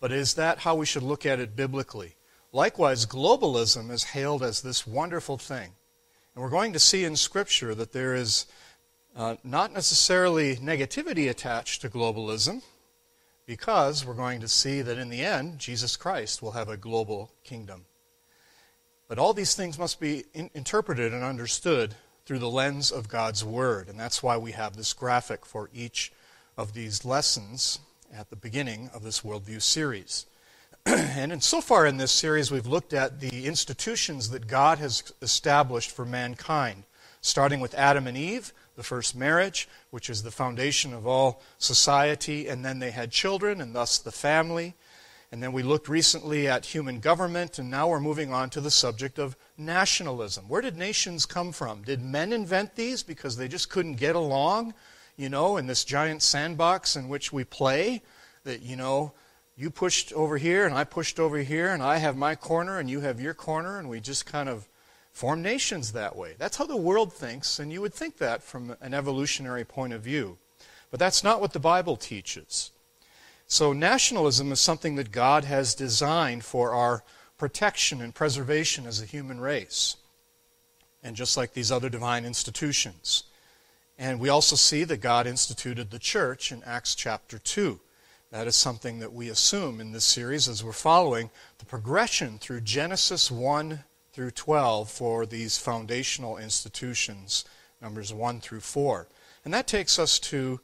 But is that how we should look at it biblically? Likewise, globalism is hailed as this wonderful thing. And we're going to see in Scripture that there is not necessarily negativity attached to globalism, because we're going to see that in the end, Jesus Christ will have a global kingdom. But all these things must be interpreted and understood through the lens of God's Word. And that's why we have this graphic for each of these lessons at the beginning of this Worldview series. And so far in this series, we've looked at the institutions that God has established for mankind, starting with Adam and Eve, the first marriage, which is the foundation of all society, and then they had children, and thus the family. And then we looked recently at human government, and now we're moving on to the subject of nationalism. Where did nations come from? Did men invent these because they just couldn't get along, in this giant sandbox in which we play? That, you pushed over here, and I pushed over here, and I have my corner, and you have your corner, and we just kind of form nations that way. That's how the world thinks, and you would think that from an evolutionary point of view. But that's not what the Bible teaches. So nationalism is something that God has designed for our protection and preservation as a human race, and just like these other divine institutions. And we also see that God instituted the church in Acts chapter 2. That is something that we assume in this series as we're following the progression through Genesis 1 through 12 for these foundational institutions, numbers 1 through 4. And that takes us to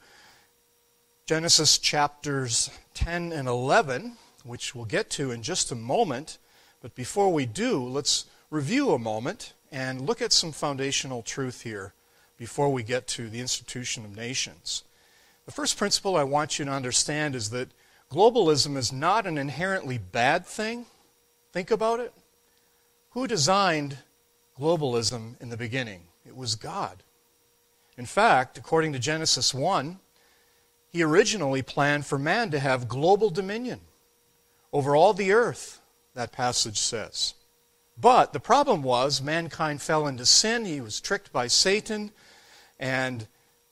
Genesis chapters 10 and 11, which we'll get to in just a moment. But before we do, let's review a moment and look at some foundational truth here before we get to the institution of nations. The first principle I want you to understand is that globalism is not an inherently bad thing. Think about it. Who designed globalism in the beginning? It was God. In fact, according to Genesis 1, He originally planned for man to have global dominion over all the earth, that passage says. But the problem was mankind fell into sin. He was tricked by Satan, and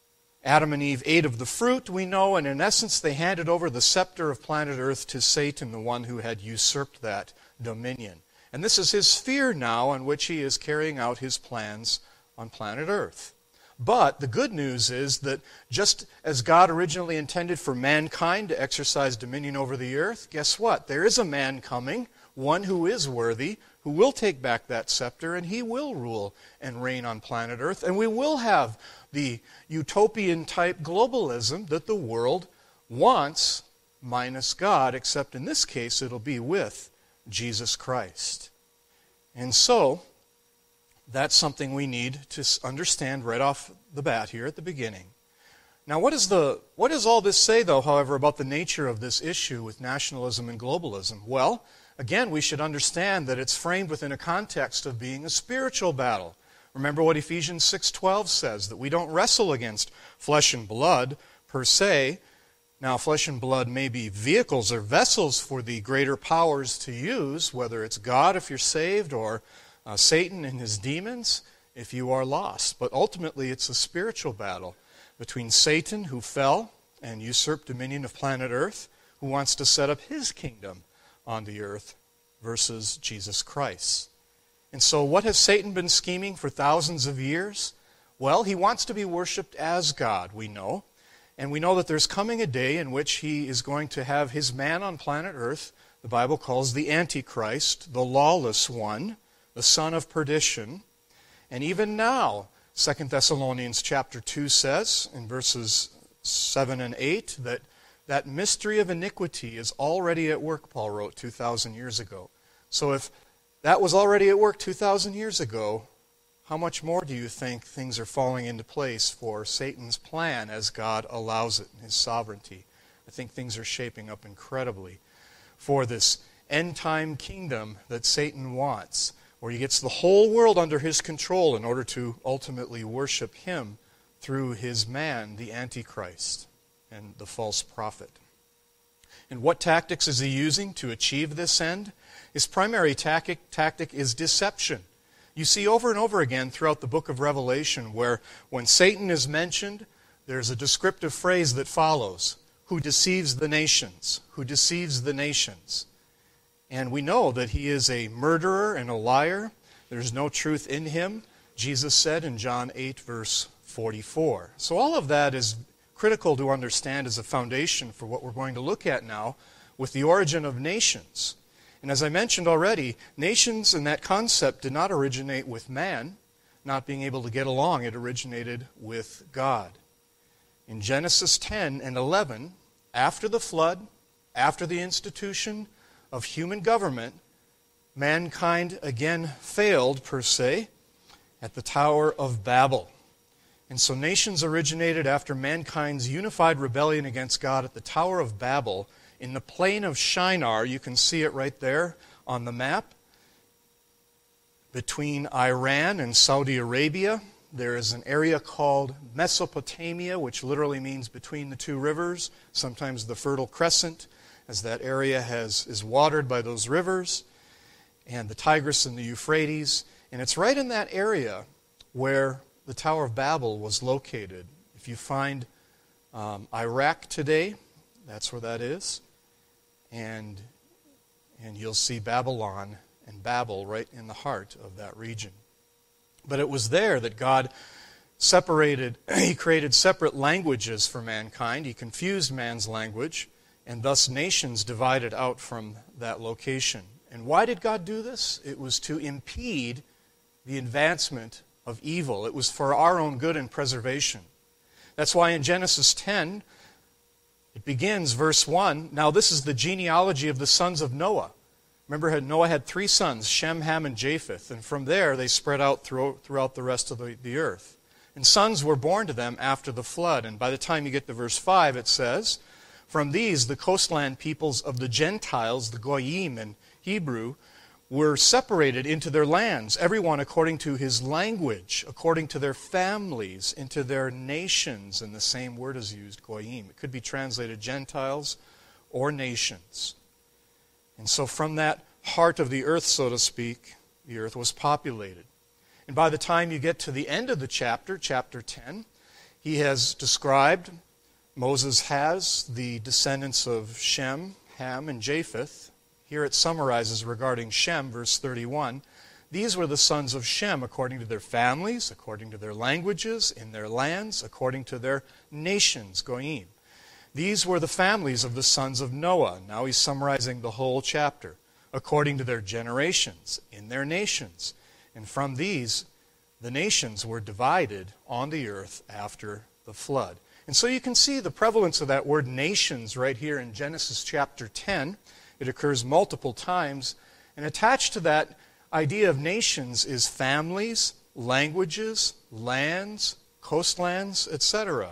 Adam and Eve ate of the fruit, we know, and in essence they handed over the scepter of planet Earth to Satan, the one who had usurped that dominion. And this is his sphere now on which he is carrying out his plans on planet Earth. But the good news is that just as God originally intended for mankind to exercise dominion over the earth, guess what? There is a man coming, one who is worthy, who will take back that scepter, and he will rule and reign on planet Earth. And we will have the utopian-type globalism that the world wants, minus God, except in this case it'll be with Jesus Christ. And so, that's something we need to understand right off the bat here at the beginning. Now, what does all this say, though, however, about the nature of this issue with nationalism and globalism? Well, again, we should understand that it's framed within a context of being a spiritual battle. Remember what Ephesians 6:12 says, that we don't wrestle against flesh and blood per se. Now, flesh and blood may be vehicles or vessels for the greater powers to use, whether it's God if you're saved or Satan and his demons if you are lost. But ultimately, it's a spiritual battle between Satan, who fell and usurped dominion of planet Earth, who wants to set up his kingdom on the earth, versus Jesus Christ. And so what has Satan been scheming for thousands of years? Well, he wants to be worshipped as God, we know. And we know that there's coming a day in which he is going to have his man on planet Earth, the Bible calls the Antichrist, the lawless one, the son of perdition. And even now, 2 Thessalonians chapter 2 says, in verses 7 and 8, that mystery of iniquity is already at work, Paul wrote 2,000 years ago. So if that was already at work 2,000 years ago, how much more do you think things are falling into place for Satan's plan as God allows it in his sovereignty? I think things are shaping up incredibly for this end-time kingdom that Satan wants, where he gets the whole world under his control in order to ultimately worship him through his man, the Antichrist, and the false prophet. And what tactics is he using to achieve this end? His primary tactic is deception. You see over and over again throughout the book of Revelation where when Satan is mentioned, there's a descriptive phrase that follows. who deceives the nations, who deceives the nations. And we know that he is a murderer and a liar. There's no truth in him, Jesus said in John 8, verse 44. So all of that is critical to understand as a foundation for what we're going to look at now with the origin of nations. And as I mentioned already, nations in that concept did not originate with man not being able to get along. It originated with God. In Genesis 10 and 11, after the flood, after the institution of human government, mankind again failed, per se, at the Tower of Babel. And so nations originated after mankind's unified rebellion against God at the Tower of Babel in the plain of Shinar. You can see it right there on the map. Between Iran and Saudi Arabia, there is an area called Mesopotamia, which literally means between the two rivers, sometimes the Fertile Crescent, as that area is watered by those rivers, and the Tigris and the Euphrates. And it's right in that area where the Tower of Babel was located. If you find Iraq today, that's where that is. And you'll see Babylon and Babel right in the heart of that region. But it was there that God separated, he created separate languages for mankind. He confused man's language, and thus nations divided out from that location. And why did God do this? It was to impede the advancement of evil. It was for our own good and preservation. That's why in Genesis 10, it begins, verse 1, now this is the genealogy of the sons of Noah. Remember, Noah had 3 sons, Shem, Ham, and Japheth, and from there they spread out throughout the rest of the earth. And sons were born to them after the flood. And by the time you get to verse 5, it says, from these the coastland peoples of the Gentiles, the Goyim in Hebrew, were separated into their lands, everyone according to his language, according to their families, into their nations. And the same word is used, Goyim. It could be translated Gentiles or nations. And so from that heart of the earth, so to speak, the earth was populated. And by the time you get to the end of the chapter, chapter 10, he has described, Moses has, the descendants of Shem, Ham, and Japheth. Here it summarizes regarding Shem, verse 31. These were the sons of Shem according to their families, according to their languages, in their lands, according to their nations, Goyim. These were the families of the sons of Noah. Now he's summarizing the whole chapter. According to their generations, in their nations. And from these, the nations were divided on the earth after the flood. And so you can see the prevalence of that word nations right here in Genesis chapter 10. It occurs multiple times. And attached to that idea of nations is families, languages, lands, coastlands, etc.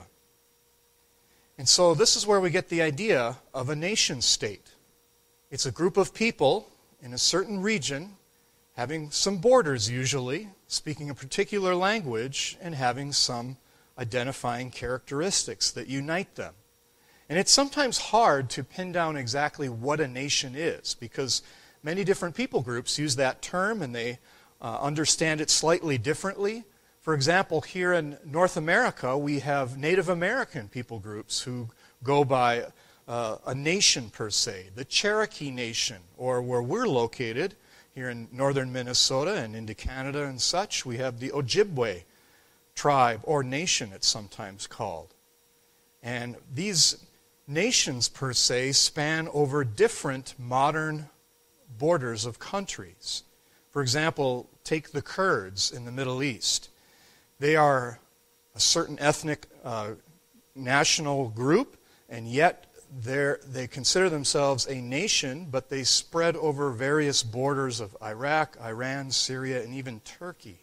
And so this is where we get the idea of a nation state. It's a group of people in a certain region having some borders usually, speaking a particular language, and having some identifying characteristics that unite them. And it's sometimes hard to pin down exactly what a nation is, because many different people groups use that term and they understand it slightly differently. For example, here in North America, we have Native American people groups who go by a nation per se, the Cherokee Nation, or where we're located, here in northern Minnesota and into Canada and such, we have the Ojibwe tribe, or nation it's sometimes called. And these nations per se span over different modern borders of countries. For example, take the Kurds in the Middle East. They are a certain ethnic national group, and yet they consider themselves a nation, but they spread over various borders of Iraq, Iran, Syria, and even Turkey.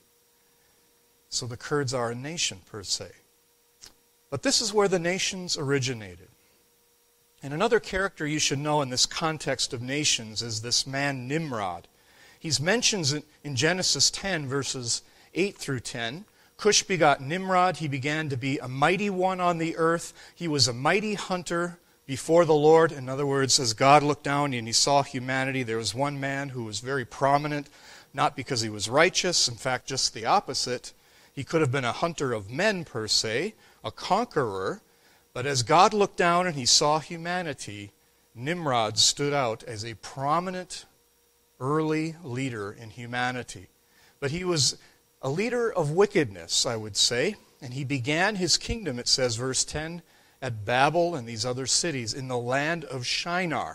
So the Kurds are a nation per se. But this is where the nations originated. And another character you should know in this context of nations is this man Nimrod. He's mentioned in Genesis 10, verses 8 through 10. Cush begot Nimrod. He began to be a mighty one on the earth. He was a mighty hunter before the Lord. In other words, as God looked down and he saw humanity, there was one man who was very prominent, not because he was righteous, in fact, just the opposite. He could have been a hunter of men per se, a conqueror, But as God looked down and he saw humanity, Nimrod stood out as a prominent early leader in humanity. But he was a leader of wickedness, I would say, and he began his kingdom, it says, verse 10, at Babel and these other cities in the land of Shinar.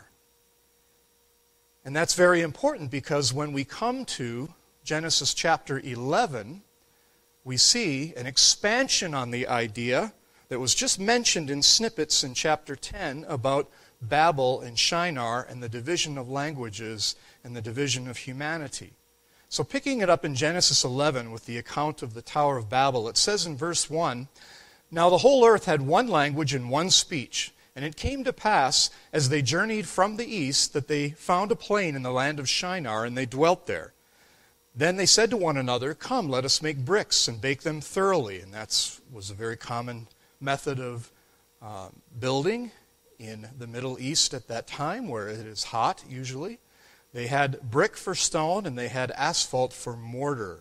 And that's very important because when we come to Genesis chapter 11, we see an expansion on the idea that was just mentioned in snippets in chapter 10 about Babel and Shinar and the division of languages and the division of humanity. So picking it up in Genesis 11 with the account of the Tower of Babel, it says in verse 1, "Now the whole earth had one language and one speech. And it came to pass, as they journeyed from the east, that they found a plain in the land of Shinar, and they dwelt there. Then they said to one another, 'Come, let us make bricks and bake them thoroughly.'" And that was a very common method of building in the Middle East at that time, where it is hot usually. They had brick for stone, and they had asphalt for mortar.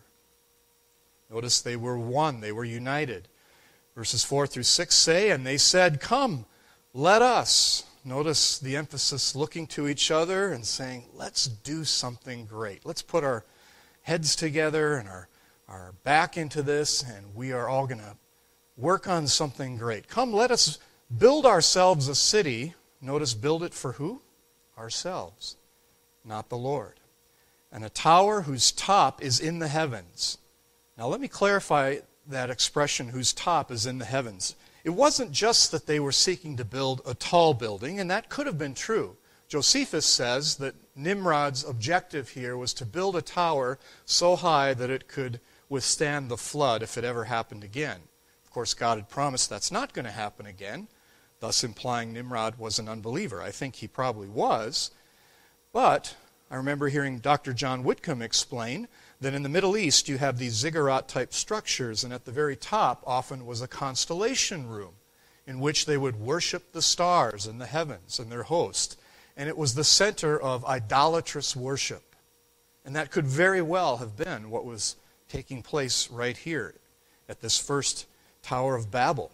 Notice they were one, they were united. Verses 4 through 6 say, "And they said, 'Come, let us,'" notice the emphasis, looking to each other and saying, "Let's do something great. Let's put our heads together and our back into this, and we are all going to work on something great. Come, let us build ourselves a city." Notice, build it for who? Ourselves, not the Lord. "And a tower whose top is in the heavens." Now let me clarify that expression, whose top is in the heavens. It wasn't just that they were seeking to build a tall building, and that could have been true. Josephus says that Nimrod's objective here was to build a tower so high that it could withstand the flood if it ever happened again. Of course, God had promised that's not going to happen again, thus implying Nimrod was an unbeliever. I think he probably was. But I remember hearing Dr. John Whitcomb explain that in the Middle East you have these ziggurat-type structures, and at the very top often was a constellation room in which they would worship the stars and the heavens and their host. And it was the center of idolatrous worship. And that could very well have been what was taking place right here at this first Tower of Babel.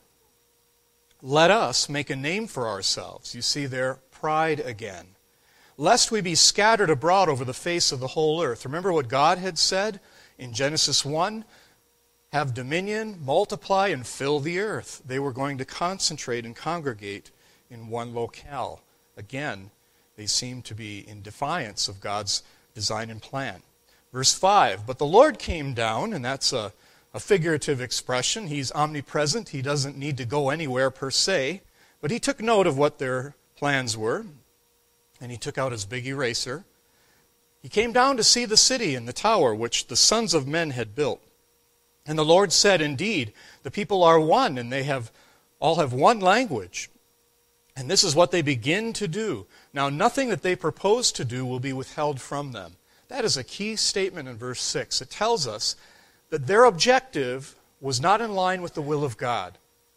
"Let us make a name for ourselves." You see their pride again. "Lest we be scattered abroad over the face of the whole earth." Remember what God had said in Genesis 1? "Have dominion, multiply, and fill the earth." They were going to concentrate and congregate in one locale. Again, they seem to be in defiance of God's design and plan. Verse 5, "But the Lord came down," and that's a figurative expression. He's omnipresent. He doesn't need to go anywhere per se. But he took note of what their plans were, and he took out his big eraser. "He came down to see the city and the tower which the sons of men had built. And the Lord said, Indeed, the people are one, and they all have one language. And this is what they begin to do. Now nothing that they propose to do will be withheld from them." That is a key statement in verse 6. It tells us that their objective was not in line with the will of God.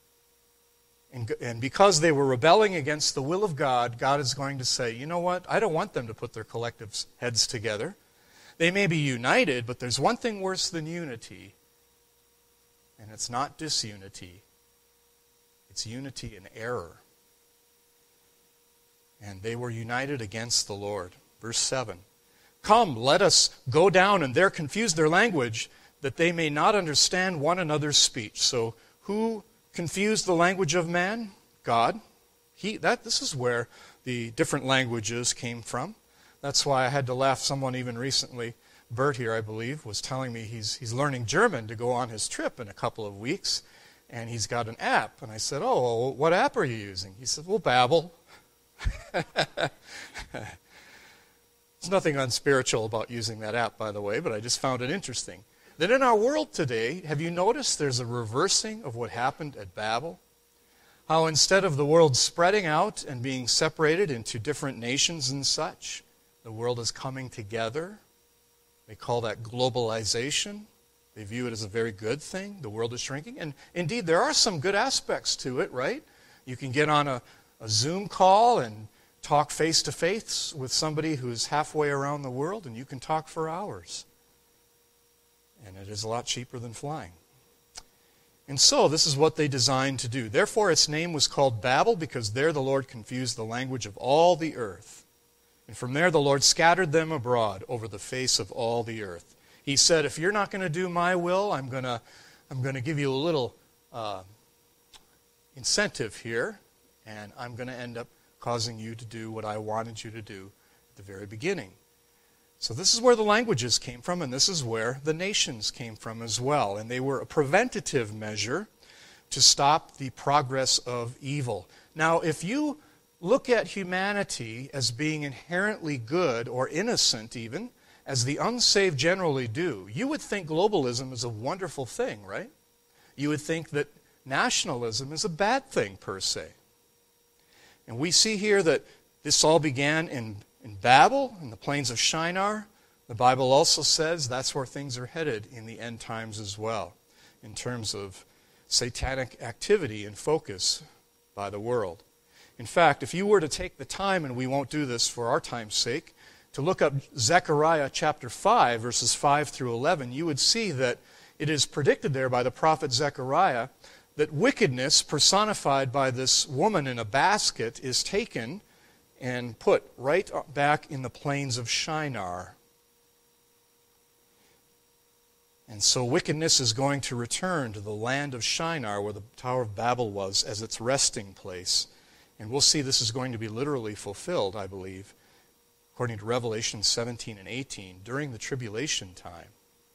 And because they were rebelling against the will of God, God is going to say, you know what? I don't want them to put their collective heads together. They may be united, but there's one thing worse than unity, and it's not disunity. It's unity in error. And they were united against the Lord. Verse 7, "Come, let us go down and there confuse their language, that they may not understand one another's speech." So who confused the language of man? God. This is where the different languages came from. That's why I had to laugh. Someone even recently, Bert here I believe, was telling me he's learning German to go on his trip in a couple of weeks, and he's got an app. And I said, "Oh, well, what app are you using?" He said, "Well, Babbel." There's nothing unspiritual about using that app, by the way, but I just found it interesting. That in our world today, have you noticed there's a reversing of what happened at Babel? How instead of the world spreading out and being separated into different nations and such, the world is coming together. They call that globalization. They view it as a very good thing. The world is shrinking. And indeed, there are some good aspects to it, right? You can get on a Zoom call and talk face-to-face with somebody who's halfway around the world, and you can talk for hours. And it is a lot cheaper than flying. And so this is what they designed to do. Therefore its name was called Babel, because there the Lord confused the language of all the earth. And from there the Lord scattered them abroad over the face of all the earth. He said, if you're not going to do my will, I'm going to give you a little incentive here, and I'm going to end up causing you to do what I wanted you to do at the very beginning. So this is where the languages came from, and this is where the nations came from as well. And they were a preventative measure to stop the progress of evil. Now, if you look at humanity as being inherently good or innocent even, as the unsaved generally do, you would think globalism is a wonderful thing, right? You would think that nationalism is a bad thing per se. And we see here that this all began in Babel, in the plains of Shinar. The Bible also says that's where things are headed in the end times as well, in terms of satanic activity and focus by the world. In fact, if you were to take the time, and we won't do this for our time's sake, to look up Zechariah chapter 5, verses 5 through 11, you would see that it is predicted there by the prophet Zechariah that wickedness personified by this woman in a basket is taken and put right back in the plains of Shinar. And so wickedness is going to return to the land of Shinar, where the Tower of Babel was, as its resting place. And we'll see this is going to be literally fulfilled, I believe, according to Revelation 17 and 18, during the tribulation time.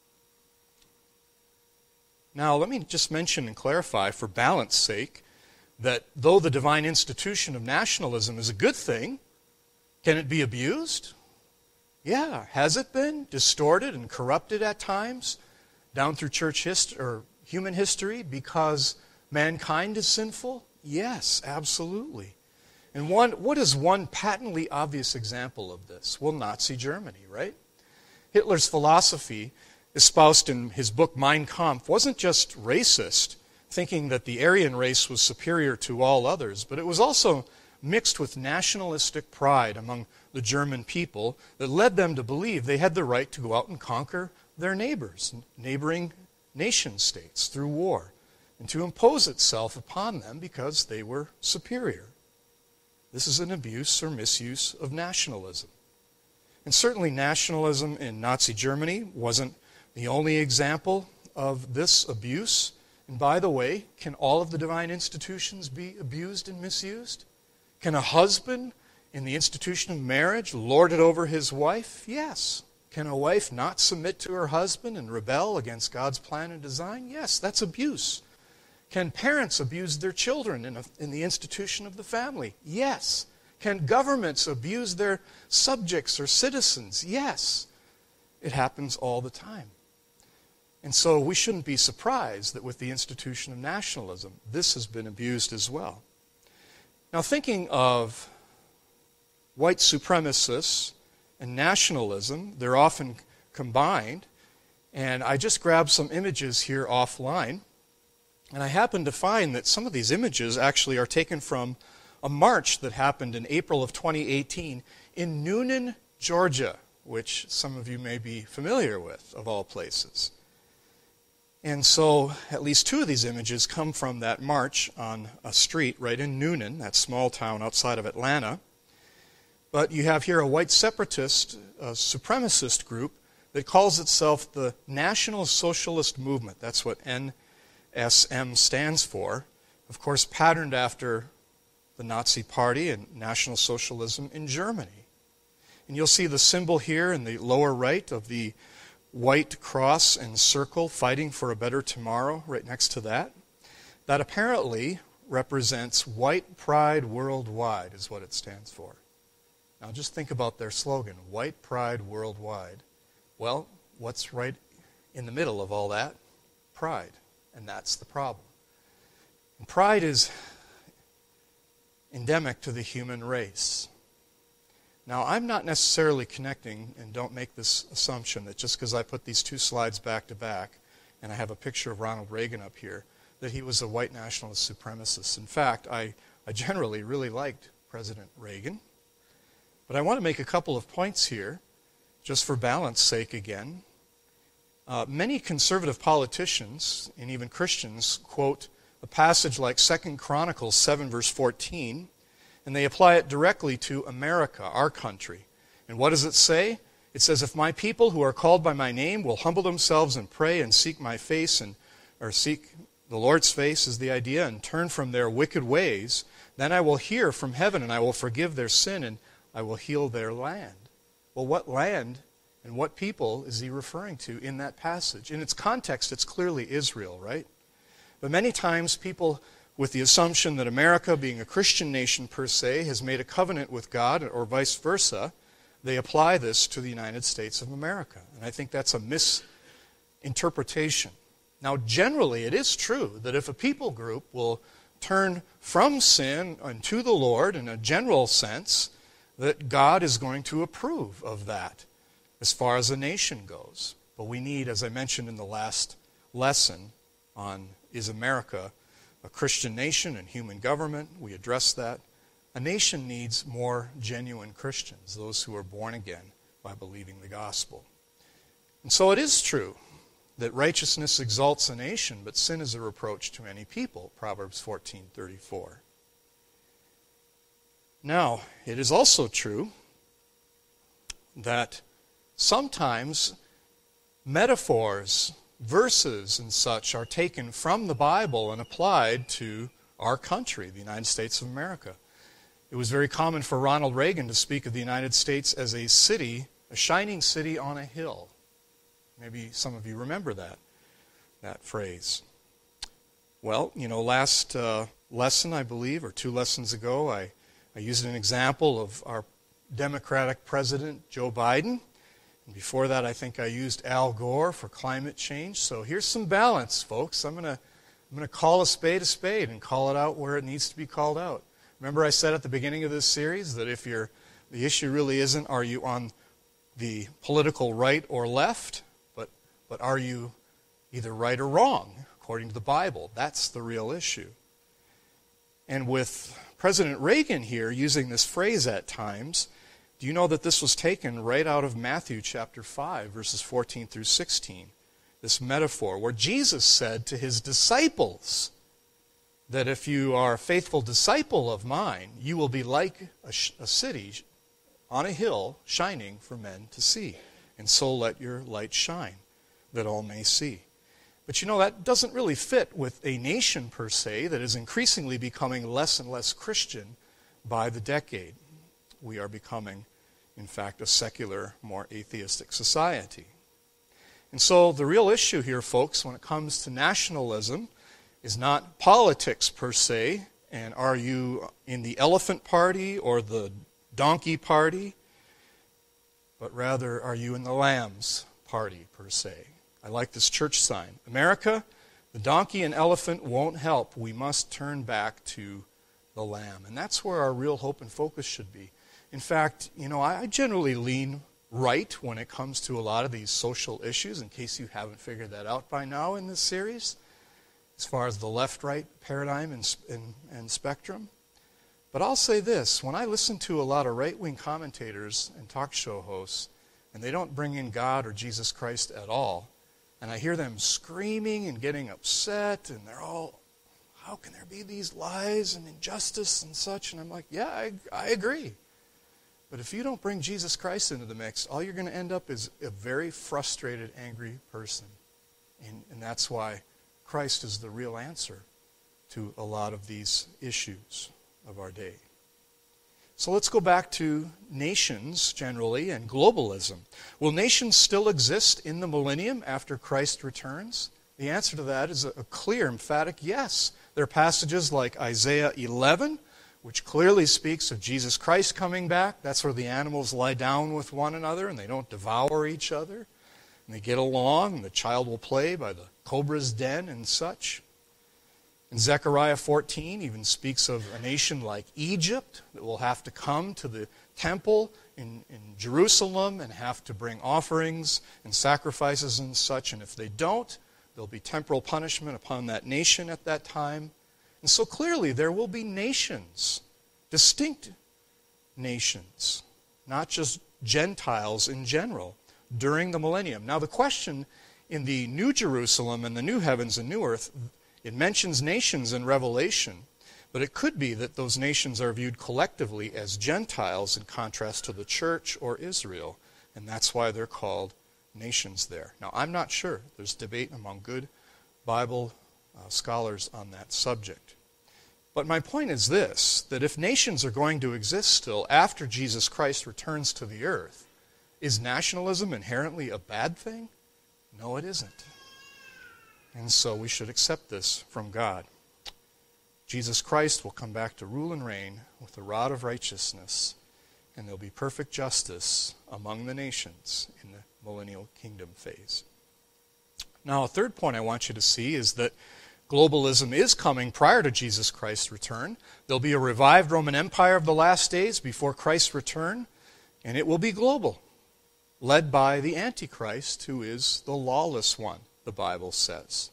Now, let me just mention and clarify, for balance sake, that though the divine institution of nationalism is a good thing, can it be abused? Yeah. Has it been distorted and corrupted at times down through church history or human history because mankind is sinful? Yes, absolutely. And what is one patently obvious example of this? Well, Nazi Germany, right? Hitler's philosophy, espoused in his book Mein Kampf, wasn't just racist, thinking that the Aryan race was superior to all others, but it was also mixed with nationalistic pride among the German people that led them to believe they had the right to go out and conquer their neighbors, neighboring nation states, through war, and to impose itself upon them because they were superior. This is an abuse or misuse of nationalism. And certainly nationalism in Nazi Germany wasn't the only example of this abuse. And by the way, can all of the divine institutions be abused and misused? Can a husband in the institution of marriage lord it over his wife? Yes. Can a wife not submit to her husband and rebel against God's plan and design? Yes, that's abuse. Can parents abuse their children in the institution of the family? Yes. Can governments abuse their subjects or citizens? Yes. It happens all the time. And so we shouldn't be surprised that with the institution of nationalism, this has been abused as well. Now, thinking of white supremacists and nationalism, they're often combined. And I just grabbed some images here offline. And I happened to find that some of these images actually are taken from a march that happened in April of 2018 in Newnan, Georgia, which some of you may be familiar with, of all places. And so at least two of these images come from that march on a street right in Newnan, that small town outside of Atlanta. But you have here a white separatist, supremacist group that calls itself the National Socialist Movement. That's what NSM stands for. Of course, patterned after the Nazi Party and National Socialism in Germany. And you'll see the symbol here in the lower right of the white cross and circle fighting for a better tomorrow right next to that. That apparently represents White Pride Worldwide is what it stands for. Now just think about their slogan, White Pride Worldwide. Well, what's right in the middle of all that? Pride. And that's the problem. And pride is endemic to the human race. Now, I'm not necessarily connecting, and don't make this assumption that just because I put these two slides back to back, and I have a picture of Ronald Reagan up here, that he was a white nationalist supremacist. In fact, I generally really liked President Reagan. But I want to make a couple of points here, just for balance sake again. Many conservative politicians, and even Christians, quote a passage like 2 Chronicles 7, verse 14, and they apply it directly to America, our country. And what does it say? It says, if my people who are called by my name will humble themselves and pray and seek my face, or seek the Lord's face is the idea, and turn from their wicked ways, then I will hear from heaven, and I will forgive their sin, and I will heal their land. Well, what land and what people is he referring to in that passage? In its context, it's clearly Israel, right? But many times people, with the assumption that America, being a Christian nation per se, has made a covenant with God, or vice versa, they apply this to the United States of America. And I think that's a misinterpretation. Now, generally, it is true that if a people group will turn from sin unto the Lord in a general sense, that God is going to approve of that as far as a nation goes. But we need, as I mentioned in the last lesson on Is America a Christian Nation and Human Government? We addressed that. A nation needs more genuine Christians, those who are born again by believing the gospel. And so it is true that righteousness exalts a nation, but sin is a reproach to any people, Proverbs 14:34. Now, it is also true that sometimes metaphors, verses, and such are taken from the Bible and applied to our country, the United States of America. It was very common for Ronald Reagan to speak of the United States as a city, a shining city on a hill. Maybe some of you remember that phrase. Well, last lesson, I believe, or 2 lessons ago, I used an example of our Democratic President, Joe Biden. And before that, I think I used Al Gore for climate change. So here's some balance, folks. I'm going to call a spade and call it out where it needs to be called out. Remember I said at the beginning of this series that if the issue really isn't are you on the political right or left, but are you either right or wrong according to the Bible? That's the real issue. And with President Reagan here using this phrase at times, do you know that this was taken right out of Matthew chapter 5, verses 14 through 16? This metaphor where Jesus said to his disciples that if you are a faithful disciple of mine, you will be like a city on a hill shining for men to see. And so let your light shine, that all may see. But that doesn't really fit with a nation per se that is increasingly becoming less and less Christian by the decade. We are becoming, in fact, a secular, more atheistic society. And so the real issue here, folks, when it comes to nationalism, is not politics per se, and are you in the elephant party or the donkey party, but rather are you in the lamb's party per se. I like this church sign. America, the donkey and elephant won't help. We must turn back to the lamb. And that's where our real hope and focus should be. In fact, I generally lean right when it comes to a lot of these social issues, in case you haven't figured that out by now in this series, as far as the left-right paradigm and spectrum. But I'll say this, when I listen to a lot of right-wing commentators and talk show hosts, and they don't bring in God or Jesus Christ at all, and I hear them screaming and getting upset, and they're all, how can there be these lies and injustice and such? And I'm like, yeah, I agree. But if you don't bring Jesus Christ into the mix, all you're going to end up is a very frustrated, angry person. And that's why Christ is the real answer to a lot of these issues of our day. So let's go back to nations generally and globalism. Will nations still exist in the millennium after Christ returns? The answer to that is a clear, emphatic yes. There are passages like Isaiah 11, which clearly speaks of Jesus Christ coming back. That's where the animals lie down with one another and they don't devour each other. And they get along, and the child will play by the cobra's den and such. And Zechariah 14 even speaks of a nation like Egypt that will have to come to the temple in Jerusalem and have to bring offerings and sacrifices and such. And if they don't, there'll be temporal punishment upon that nation at that time. And so clearly there will be nations, distinct nations, not just Gentiles in general, during the millennium. Now the question in the New Jerusalem and the new heavens and new earth, it mentions nations in Revelation, but it could be that those nations are viewed collectively as Gentiles in contrast to the church or Israel, and that's why they're called nations there. Now, I'm not sure. There's debate among good Bible scholars on that subject. But my point is this, that if nations are going to exist still after Jesus Christ returns to the earth, is nationalism inherently a bad thing? No, it isn't. And so we should accept this from God. Jesus Christ will come back to rule and reign with a rod of righteousness, and there'll be perfect justice among the nations in the millennial kingdom phase. Now, a third point I want you to see is that globalism is coming prior to Jesus Christ's return. There'll be a revived Roman Empire of the last days before Christ's return, and it will be global, led by the Antichrist, who is the lawless one, the Bible says.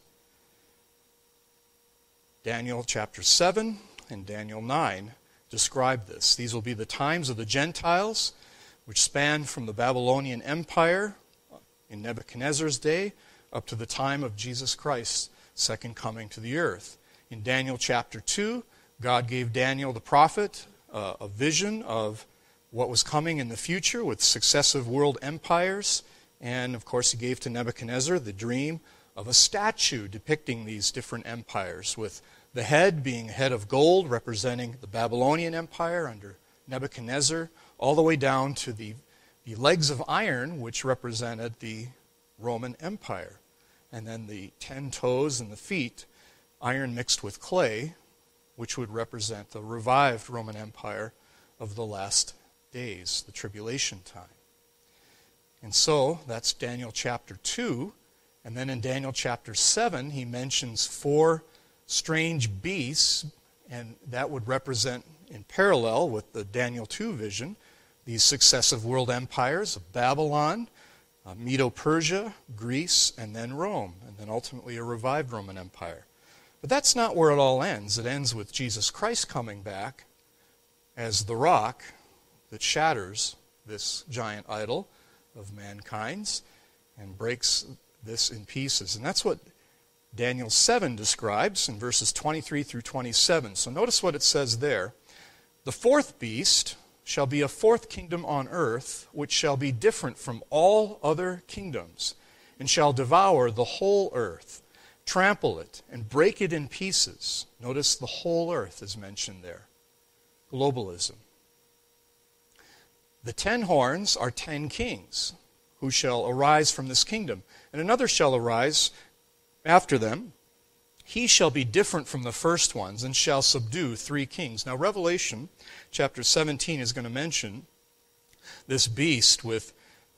Daniel chapter 7 and Daniel 9 describe this. These will be the times of the Gentiles, which span from the Babylonian Empire in Nebuchadnezzar's day up to the time of Jesus Christ's second coming to the earth. In Daniel chapter 2, God gave Daniel the prophet a vision of what was coming in the future with successive world empires. And, of course, he gave to Nebuchadnezzar the dream of a statue depicting these different empires, with the head being a head of gold representing the Babylonian Empire under Nebuchadnezzar, all the way down to the legs of iron, which represented the Roman Empire. And then the 10 toes and the feet, iron mixed with clay, which would represent the revived Roman Empire of the last days, the tribulation time. And so, that's Daniel chapter 2. And then in Daniel chapter 7, he mentions 4 strange beasts, and that would represent, in parallel with the Daniel 2 vision, these successive world empires of Babylon, Medo-Persia, Greece, and then Rome, and then ultimately a revived Roman Empire. But that's not where it all ends. It ends with Jesus Christ coming back as the rock that shatters this giant idol of mankind's and breaks this in pieces. And that's what Daniel 7 describes in verses 23 through 27. So notice what it says there. The fourth beast shall be a fourth kingdom on earth, which shall be different from all other kingdoms, and shall devour the whole earth, trample it, and break it in pieces. Notice the whole earth is mentioned there. Globalism. The 10 horns are 10 kings who shall arise from this kingdom, and another shall arise after them. He shall be different from the first ones and shall subdue 3 kings. Now, Revelation chapter 17 is going to mention this beast with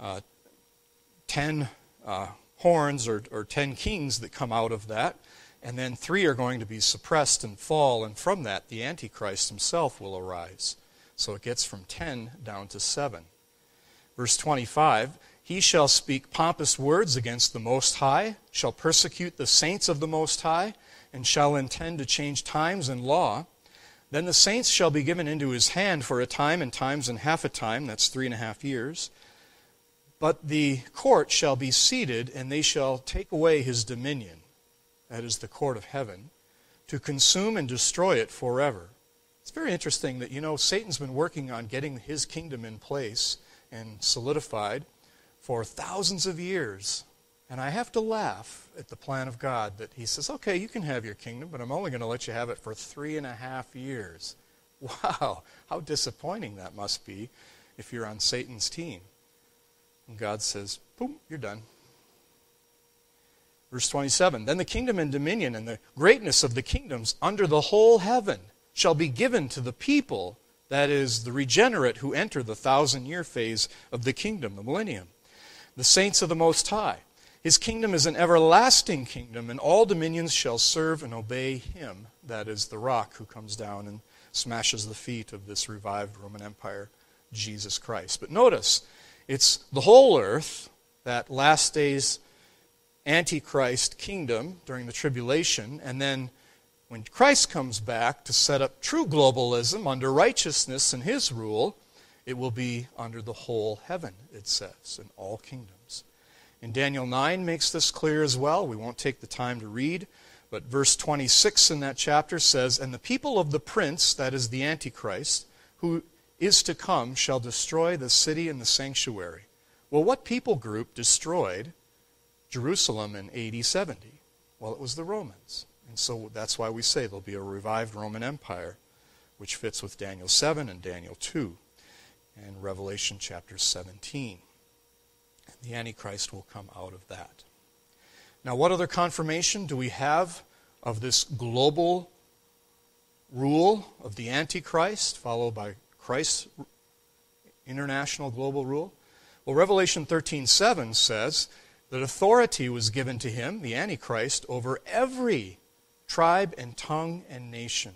10 horns or 10 kings that come out of that, and then 3 are going to be suppressed and fall, and from that the Antichrist himself will arise. So it gets from 10 down to 7. Verse 25, he shall speak pompous words against the Most High, shall persecute the saints of the Most High, and shall intend to change times and law. Then the saints shall be given into his hand for a time and times and half a time, that's 3.5 years. But the court shall be seated, and they shall take away his dominion, that is the court of heaven, to consume and destroy it forever. It's very interesting that, Satan's been working on getting his kingdom in place and solidified for thousands of years. And I have to laugh at the plan of God that he says, okay, you can have your kingdom, but I'm only going to let you have it for 3.5 years. Wow, how disappointing that must be if you're on Satan's team. And God says, boom, you're done. Verse 27, then the kingdom and dominion and the greatness of the kingdoms under the whole heaven shall be given to the people, that is, the regenerate who enter the 1,000-year phase of the kingdom, the millennium, the saints of the Most High. His kingdom is an everlasting kingdom, and all dominions shall serve and obey him, that is, the rock who comes down and smashes the feet of this revived Roman Empire, Jesus Christ. But notice, it's the whole earth, that last days Antichrist kingdom during the tribulation, and then when Christ comes back to set up true globalism under righteousness and his rule, it will be under the whole heaven, it says, in all kingdoms. And Daniel 9 makes this clear as well. We won't take the time to read, but verse 26 in that chapter says, "And the people of the prince," that is the Antichrist, "who is to come shall destroy the city and the sanctuary." Well, what people group destroyed Jerusalem in AD 70? Well, it was the Romans. And so that's why we say there'll be a revived Roman Empire, which fits with Daniel 7 and Daniel 2 and Revelation chapter 17. The Antichrist will come out of that. Now, what other confirmation do we have of this global rule of the Antichrist, followed by Christ's international global rule? Well, Revelation 13:7 says that authority was given to him, the Antichrist, over every tribe and tongue and nation.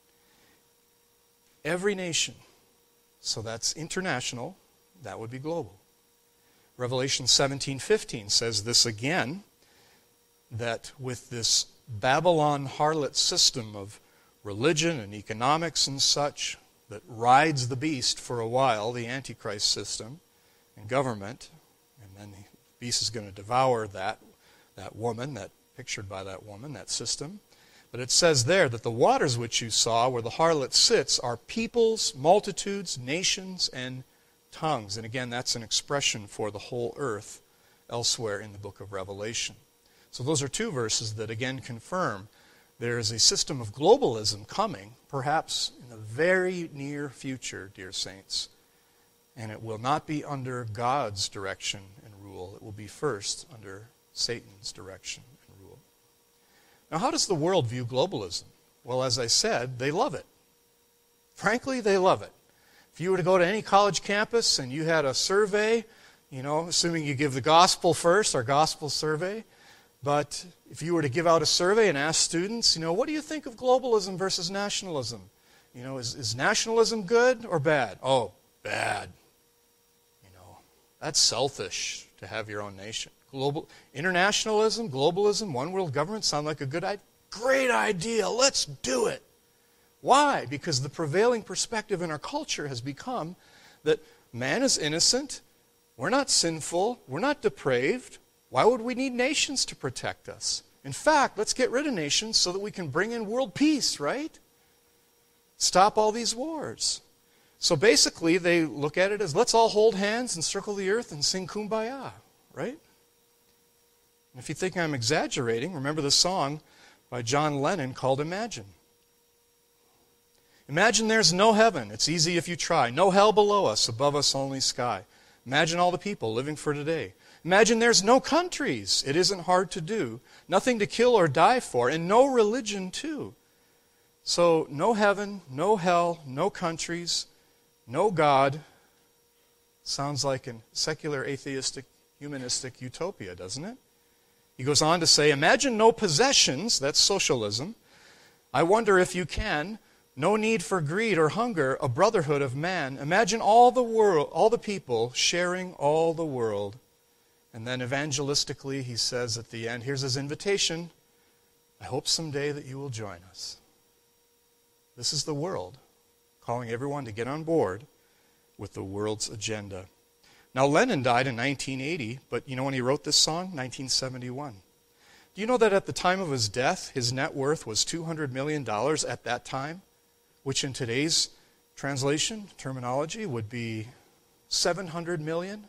Every nation. So that's international. That would be global. Revelation 17:15 says this again, that with this Babylon harlot system of religion and economics and such that rides the beast for a while, the Antichrist system and government, and then the beast is going to devour that woman, that pictured by that woman, that system. But it says there that the waters which you saw where the harlot sits are peoples, multitudes, nations, and tongues. And again, that's an expression for the whole earth elsewhere in the book of Revelation. So those are two verses that again confirm there is a system of globalism coming, perhaps in the very near future, dear saints. And it will not be under God's direction and rule. It will be first under Satan's direction and rule. Now, how does the world view globalism? Well, as I said, they love it. Frankly, they love it. If you were to go to any college campus and you had a survey, assuming you give the gospel first, our gospel survey, but if you were to give out a survey and ask students, what do you think of globalism versus nationalism? Is nationalism good or bad? Oh, bad. That's selfish to have your own nation. Internationalism, globalism, one world government sound like a great idea. Let's do it. Why? Because the prevailing perspective in our culture has become that man is innocent, we're not sinful, we're not depraved. Why would we need nations to protect us? In fact, let's get rid of nations so that we can bring in world peace, right? Stop all these wars. So basically, they look at it as, let's all hold hands and circle the earth and sing Kumbaya, right? And if you think I'm exaggerating, remember the song by John Lennon called Imagine. Imagine there's no heaven. It's easy if you try. No hell below us, above us only sky. Imagine all the people living for today. Imagine there's no countries. It isn't hard to do. Nothing to kill or die for, and no religion too. So no heaven, no hell, no countries, no God. Sounds like a secular, atheistic, humanistic utopia, doesn't it? He goes on to say, imagine no possessions. That's socialism. I wonder if you can. No need for greed or hunger, a brotherhood of man. Imagine all the world, all the people sharing all the world. And then evangelistically, he says at the end, here's his invitation. I hope someday that you will join us. This is the world, calling everyone to get on board with the world's agenda. Now, Lennon died in 1980, but you know when he wrote this song? 1971. Do you know that at the time of his death, his net worth was $200 million at that time? Which in today's translation, terminology, would be 700 million.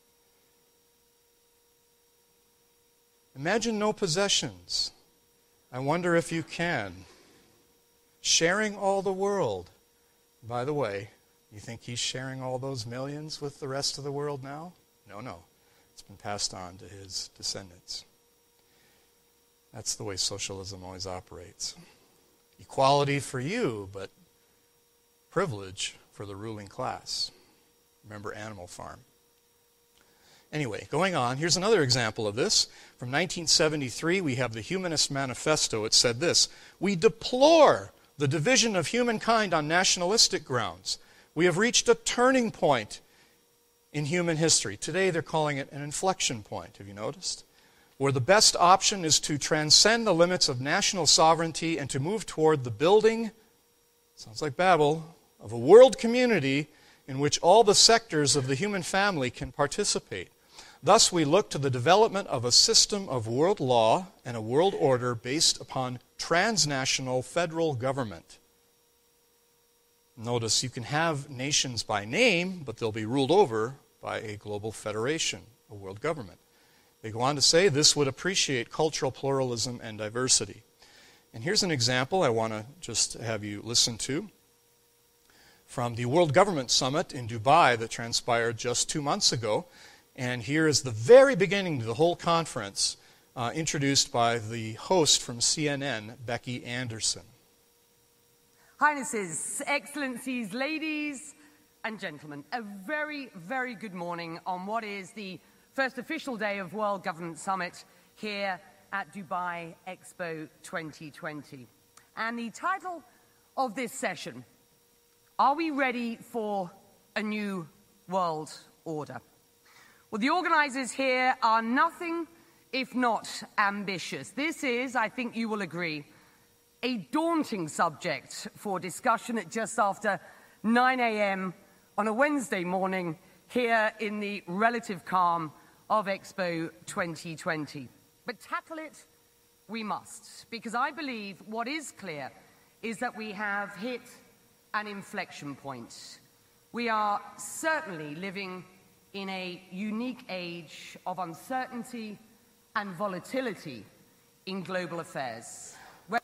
Imagine no possessions. I wonder if you can. Sharing all the world. By the way, you think he's sharing all those millions with the rest of the world now? No. It's been passed on to his descendants. That's the way socialism always operates. Equality for you, but privilege for the ruling class. Remember Animal Farm. Anyway, going on, here's another example of this. From 1973, we have the Humanist Manifesto. It said this: we deplore the division of humankind on nationalistic grounds. We have reached a turning point in human history. Today they're calling it an inflection point, have you noticed? Where the best option is to transcend the limits of national sovereignty and to move toward the building, sounds like Babel, of a world community in which all the sectors of the human family can participate. Thus, we look to the development of a system of world law and a world order based upon transnational federal government. Notice you can have nations by name, but they'll be ruled over by a global federation, a world government. They go on to say this would appreciate cultural pluralism and diversity. And here's an example I want to just have you listen to from the World Government Summit in Dubai that transpired just 2 months ago. And here is the very beginning of the whole conference, introduced by the host from CNN, Becky Anderson. Highnesses, Excellencies, ladies and gentlemen, a very, very good morning on what is the first official day of World Government Summit here at Dubai Expo 2020. And the title of this session, are we ready for a new world order? Well, the organizers here are nothing if not ambitious. This is, I think you will agree, a daunting subject for discussion at just after 9 a.m. on a Wednesday morning here in the relative calm of Expo 2020. But tackle it we must, because I believe what is clear is that we have hit an inflection point. We are certainly living in a unique age of uncertainty and volatility in global affairs.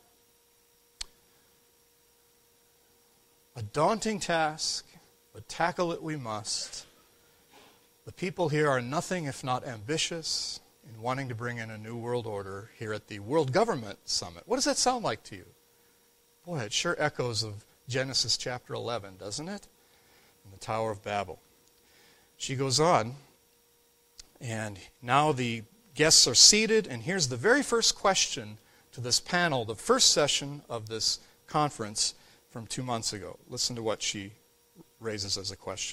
A daunting task, but tackle it we must. The people here are nothing if not ambitious in wanting to bring in a new world order here at the World Government Summit. What does that sound like to you? Boy, it sure echoes of Genesis chapter 11, doesn't it? In the Tower of Babel. She goes on, and now the guests are seated, and here's the very first question to this panel, the first session of this conference from 2 months ago. Listen to what she raises as a question.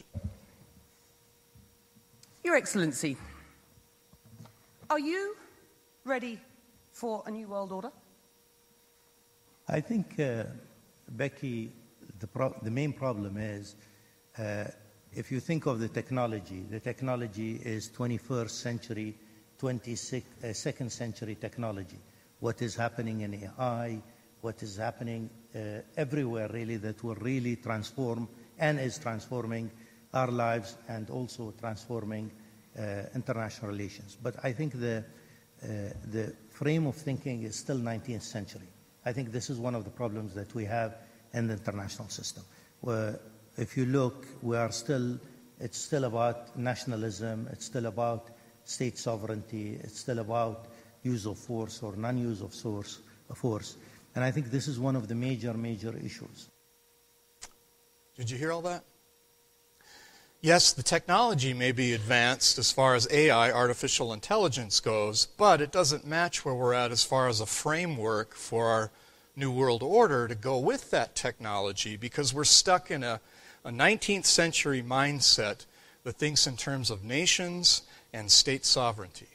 Your Excellency, are you ready for a new world order? I think, Becky, the main problem is if you think of the technology is 21st century, 22nd century technology. What is happening in AI, what is happening everywhere really that will really transform and is transforming our lives and also transforming international relations. But I think the frame of thinking is still 19th century. I think this is one of the problems that we have in the international system. Where if you look, it's still about nationalism, it's still about state sovereignty, it's still about use of force or non-use of force. And I think this is one of the major issues. Did you hear all that? Yes, the technology may be advanced as far as AI, artificial intelligence, goes, but it doesn't match where we're at as far as a framework for our New World Order to go with that technology, because we're stuck in a 19th century mindset that thinks in terms of nations and state sovereignty.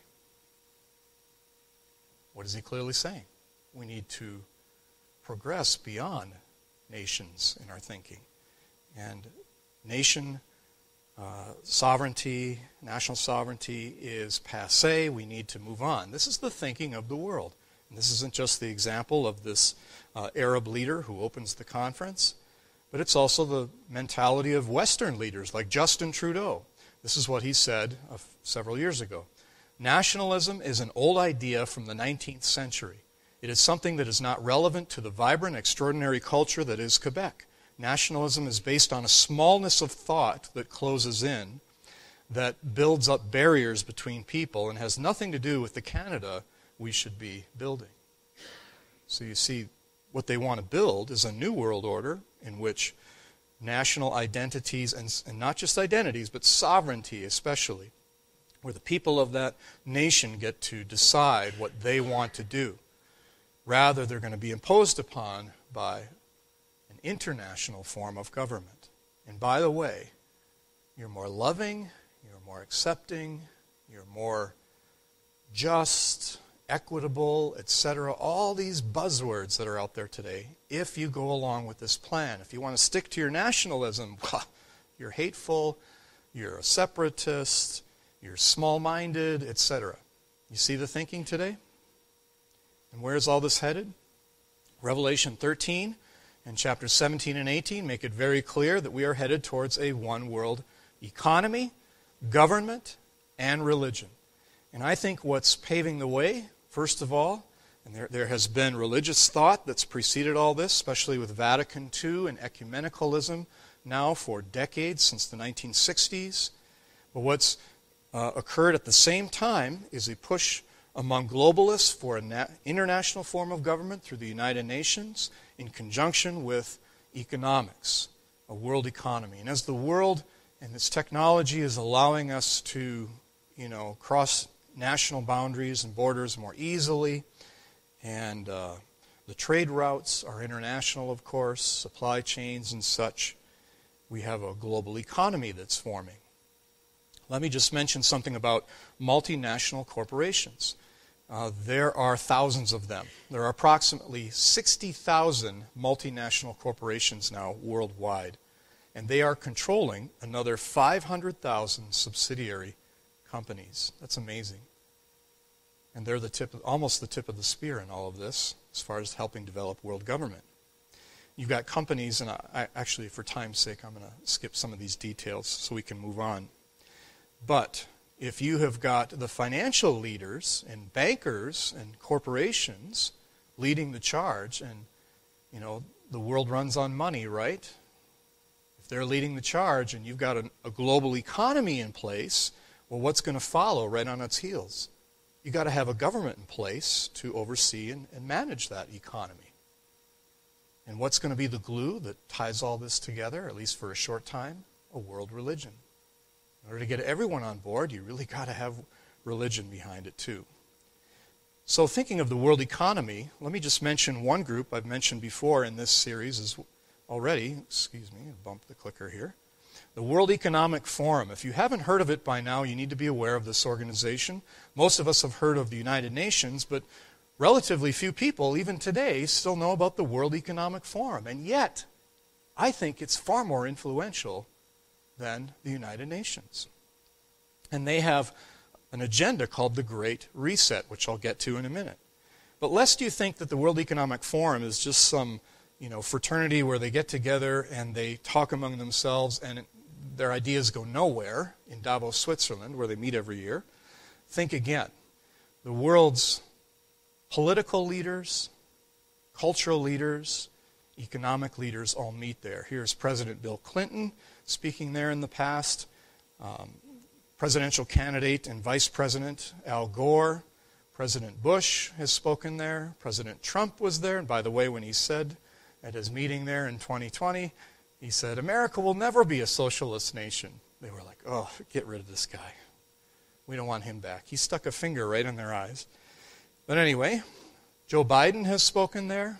What is he clearly saying? We need to progress beyond nations in our thinking. And nation sovereignty, national sovereignty is passé. We need to move on. This is the thinking of the world. And this isn't just the example of this Arab leader who opens the conference, but it's also the mentality of Western leaders like Justin Trudeau. This is what he said several years ago. Nationalism is an old idea from the 19th century. It is something that is not relevant to the vibrant, extraordinary culture that is Quebec. Nationalism is based on a smallness of thought that closes in, that builds up barriers between people, and has nothing to do with the Canada we should be building. So you see, what they want to build is a new world order in which national identities, and not just identities, but sovereignty especially, where the people of that nation get to decide what they want to do. Rather, they're going to be imposed upon by an international form of government. And by the way, you're more loving, you're more accepting, you're more just, equitable, etc. All these buzzwords that are out there today, if you go along with this plan. If you want to stick to your nationalism, you're hateful, you're a separatist, you're small-minded, etc. You see the thinking today? And where is all this headed? Revelation 13 and chapters 17 and 18 make it very clear that we are headed towards a one-world economy, government, and religion. And I think what's paving the way, first of all, and there has been religious thought that's preceded all this, especially with Vatican II and ecumenicalism now for decades, since the 1960s. But what's occurred at the same time is a push among globalists for an international form of government through the United Nations in conjunction with economics, a world economy. And as the world and its technology is allowing us to, cross national boundaries and borders more easily, and the trade routes are international, of course, supply chains and such, we have a global economy that's forming. Let me just mention something about multinational corporations. There are thousands of them. There are approximately 60,000 multinational corporations now worldwide, and they are controlling another 500,000 subsidiary companies. That's amazing. And they're almost the tip of the spear in all of this as far as helping develop world government. You've got companies, and actually for time's sake I'm going to skip some of these details so we can move on. But if you have got the financial leaders and bankers and corporations leading the charge, and the world runs on money, right? If they're leading the charge and you've got a global economy in place, well, what's going to follow right on its heels? You've got to have a government in place to oversee and manage that economy. And what's going to be the glue that ties all this together, at least for a short time? A world religion. In order to get everyone on board, you really got to have religion behind it too. So thinking of the world economy, let me just mention one group I've mentioned before in this series already. Excuse me, I bumped the clicker here. The World Economic Forum. If you haven't heard of it by now, you need to be aware of this organization. Most of us have heard of the United Nations, but relatively few people, even today, still know about the World Economic Forum. And yet, I think it's far more influential than the United Nations. And they have an agenda called the Great Reset, which I'll get to in a minute. But lest you think that the World Economic Forum is just some fraternity where they get together and they talk among themselves and their ideas go nowhere in Davos, Switzerland, where they meet every year, think again. The world's political leaders, cultural leaders, economic leaders all meet there. Here's President Bill Clinton speaking there in the past, presidential candidate and Vice President Al Gore, President Bush has spoken there, President Trump was there, and by the way, when he said at his meeting there in 2020, he said, "America will never be a socialist nation." They were like, "Oh, get rid of this guy. We don't want him back." He stuck a finger right in their eyes. But anyway, Joe Biden has spoken there.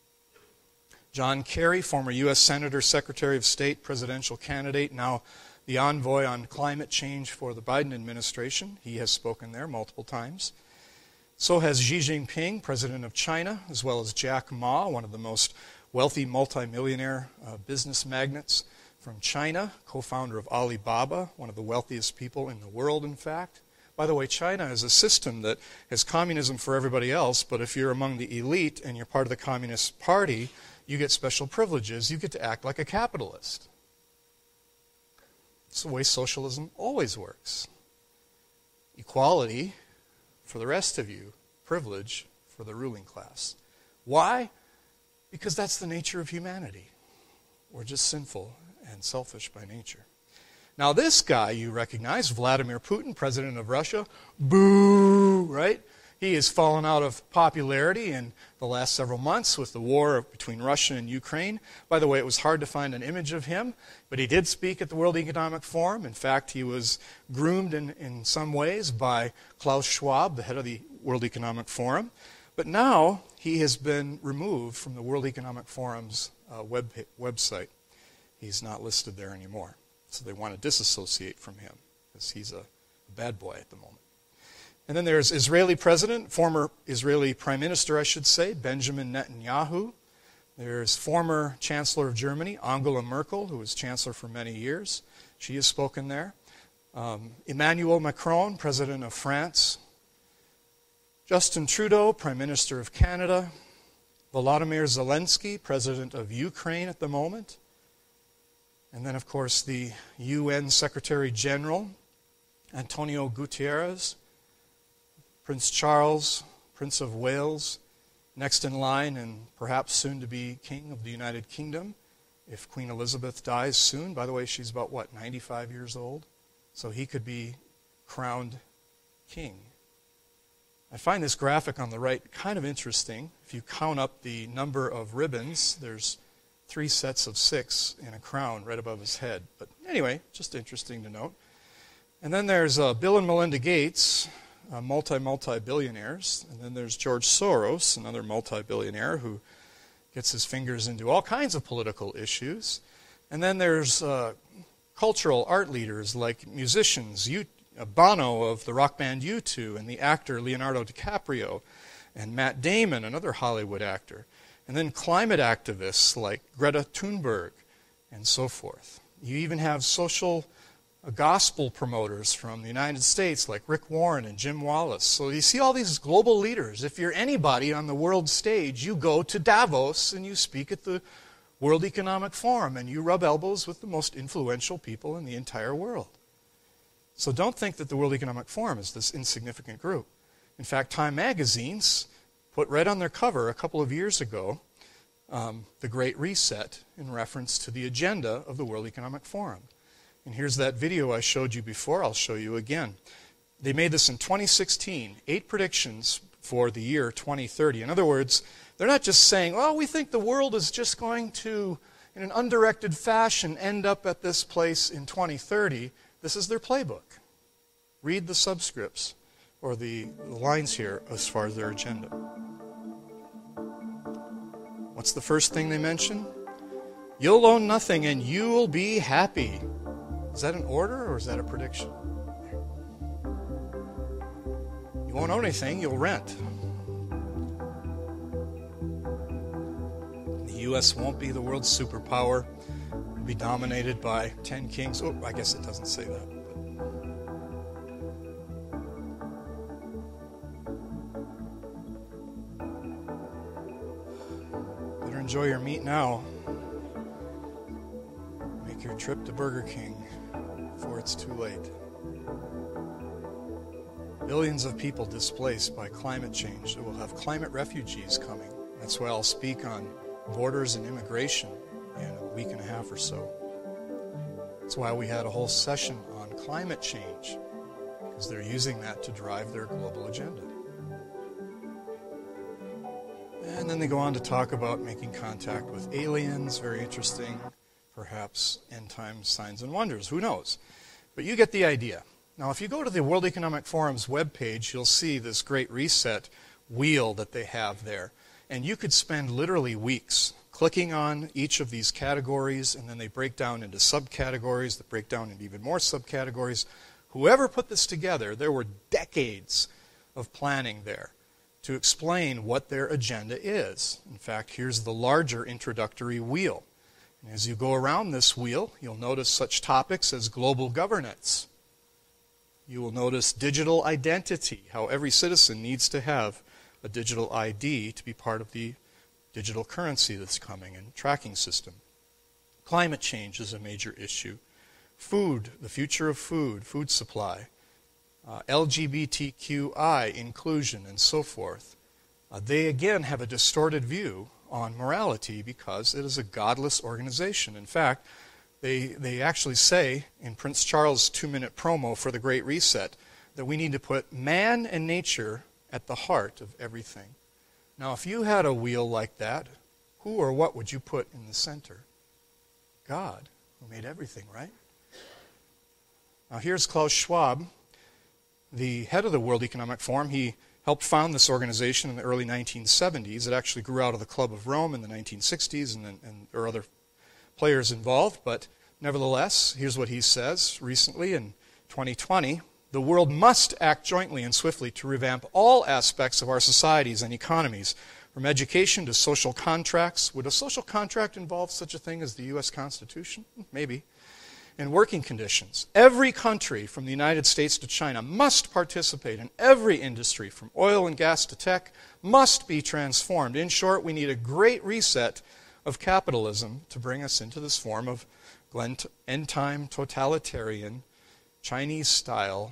John Kerry, former U.S. Senator, Secretary of State, presidential candidate, now the envoy on climate change for the Biden administration. He has spoken there multiple times. So has Xi Jinping, president of China, as well as Jack Ma, one of the most wealthy multimillionaire business magnates from China, co-founder of Alibaba, one of the wealthiest people in the world, in fact. By the way, China is a system that has communism for everybody else, but if you're among the elite and you're part of the Communist Party, you get special privileges. You get to act like a capitalist. It's the way socialism always works. Equality for the rest of you, privilege for the ruling class. Why? Because that's the nature of humanity. We're just sinful and selfish by nature. Now this guy you recognize, Vladimir Putin, president of Russia, boo, right? He has fallen out of popularity in the last several months with the war between Russia and Ukraine. By the way, it was hard to find an image of him, but he did speak at the World Economic Forum. In fact, he was groomed in some ways by Klaus Schwab, the head of the World Economic Forum. But now he has been removed from the World Economic Forum's website. He's not listed there anymore. So they want to disassociate from him because he's a bad boy at the moment. And then there's Israeli president, former Israeli prime minister, I should say, Benjamin Netanyahu. There's former chancellor of Germany, Angela Merkel, who was chancellor for many years. She has spoken there. Emmanuel Macron, President of France. Justin Trudeau, Prime Minister of Canada. Volodymyr Zelensky, President of Ukraine at the moment. And then, of course, the UN Secretary General, Antonio Guterres. Prince Charles, Prince of Wales, next in line and perhaps soon to be King of the United Kingdom if Queen Elizabeth dies soon. By the way, she's about, 95 years old? So he could be crowned king. I find this graphic on the right kind of interesting. If you count up the number of ribbons, there's 3 sets of 6 in a crown right above his head. But anyway, just interesting to note. And then there's Bill and Melinda Gates, multi-billionaires. And then there's George Soros, another multi-billionaire who gets his fingers into all kinds of political issues. And then there's cultural art leaders like musicians, Bono of the rock band U2, and the actor Leonardo DiCaprio, and Matt Damon, another Hollywood actor. And then climate activists like Greta Thunberg, and so forth. You even have social gospel promoters from the United States like Rick Warren and Jim Wallace. So you see all these global leaders. If you're anybody on the world stage, you go to Davos and you speak at the World Economic Forum and you rub elbows with the most influential people in the entire world. So don't think that the World Economic Forum is this insignificant group. In fact, Time magazines put right on their cover a couple of years ago the Great Reset in reference to the agenda of the World Economic Forum. And here's that video I showed you before. I'll show you again. They made this in 2016, 8 predictions for the year 2030. In other words, they're not just saying, well, we think the world is just going to, in an undirected fashion, end up at this place in 2030. This is their playbook. Read the subscripts, or the lines here, as far as their agenda. What's the first thing they mention? You'll own nothing and you'll be happy. Is that an order or is that a prediction? You won't own anything, you'll rent. The U.S. won't be the world's superpower. It'll be dominated by 10 kings. Oh, I guess it doesn't say that. Better enjoy your meat now. Make your trip to Burger King before it's too late. Billions of people displaced by climate change. We'll have climate refugees coming. That's why I'll speak on borders and immigration in a week and a half or so. That's why we had a whole session on climate change, because they're using that to drive their global agenda. And then they go on to talk about making contact with aliens, very interesting. Perhaps end time signs and wonders. Who knows? But you get the idea. Now, if you go to the World Economic Forum's webpage, you'll see this Great Reset wheel that they have there. And you could spend literally weeks clicking on each of these categories, and then they break down into subcategories that break down into even more subcategories. Whoever put this together, there were decades of planning there to explain what their agenda is. In fact, here's the larger introductory wheel. As you go around this wheel, you'll notice such topics as global governance. You will notice digital identity, how every citizen needs to have a digital ID to be part of the digital currency that's coming and tracking system. Climate change is a major issue. Food, the future of food supply. LGBTQI inclusion, and so forth. They again have a distorted view on morality because it is a godless organization. In fact, they actually say in Prince Charles' 2-minute promo for the Great Reset that we need to put man and nature at the heart of everything. Now, if you had a wheel like that, who or what would you put in the center? God, who made everything, right? Now, here's Klaus Schwab, the head of the World Economic Forum. He helped found this organization in the early 1970s. It actually grew out of the Club of Rome in the 1960s, and there are other players involved. But nevertheless, here's what he says recently in 2020. The world must act jointly and swiftly to revamp all aspects of our societies and economies, from education to social contracts. Would a social contract involve such a thing as the U.S. Constitution? Maybe. and working conditions. Every country from the United States to China must participate, and every industry from oil and gas to tech must be transformed. In short, we need a great reset of capitalism to bring us into this form of end-time totalitarian Chinese-style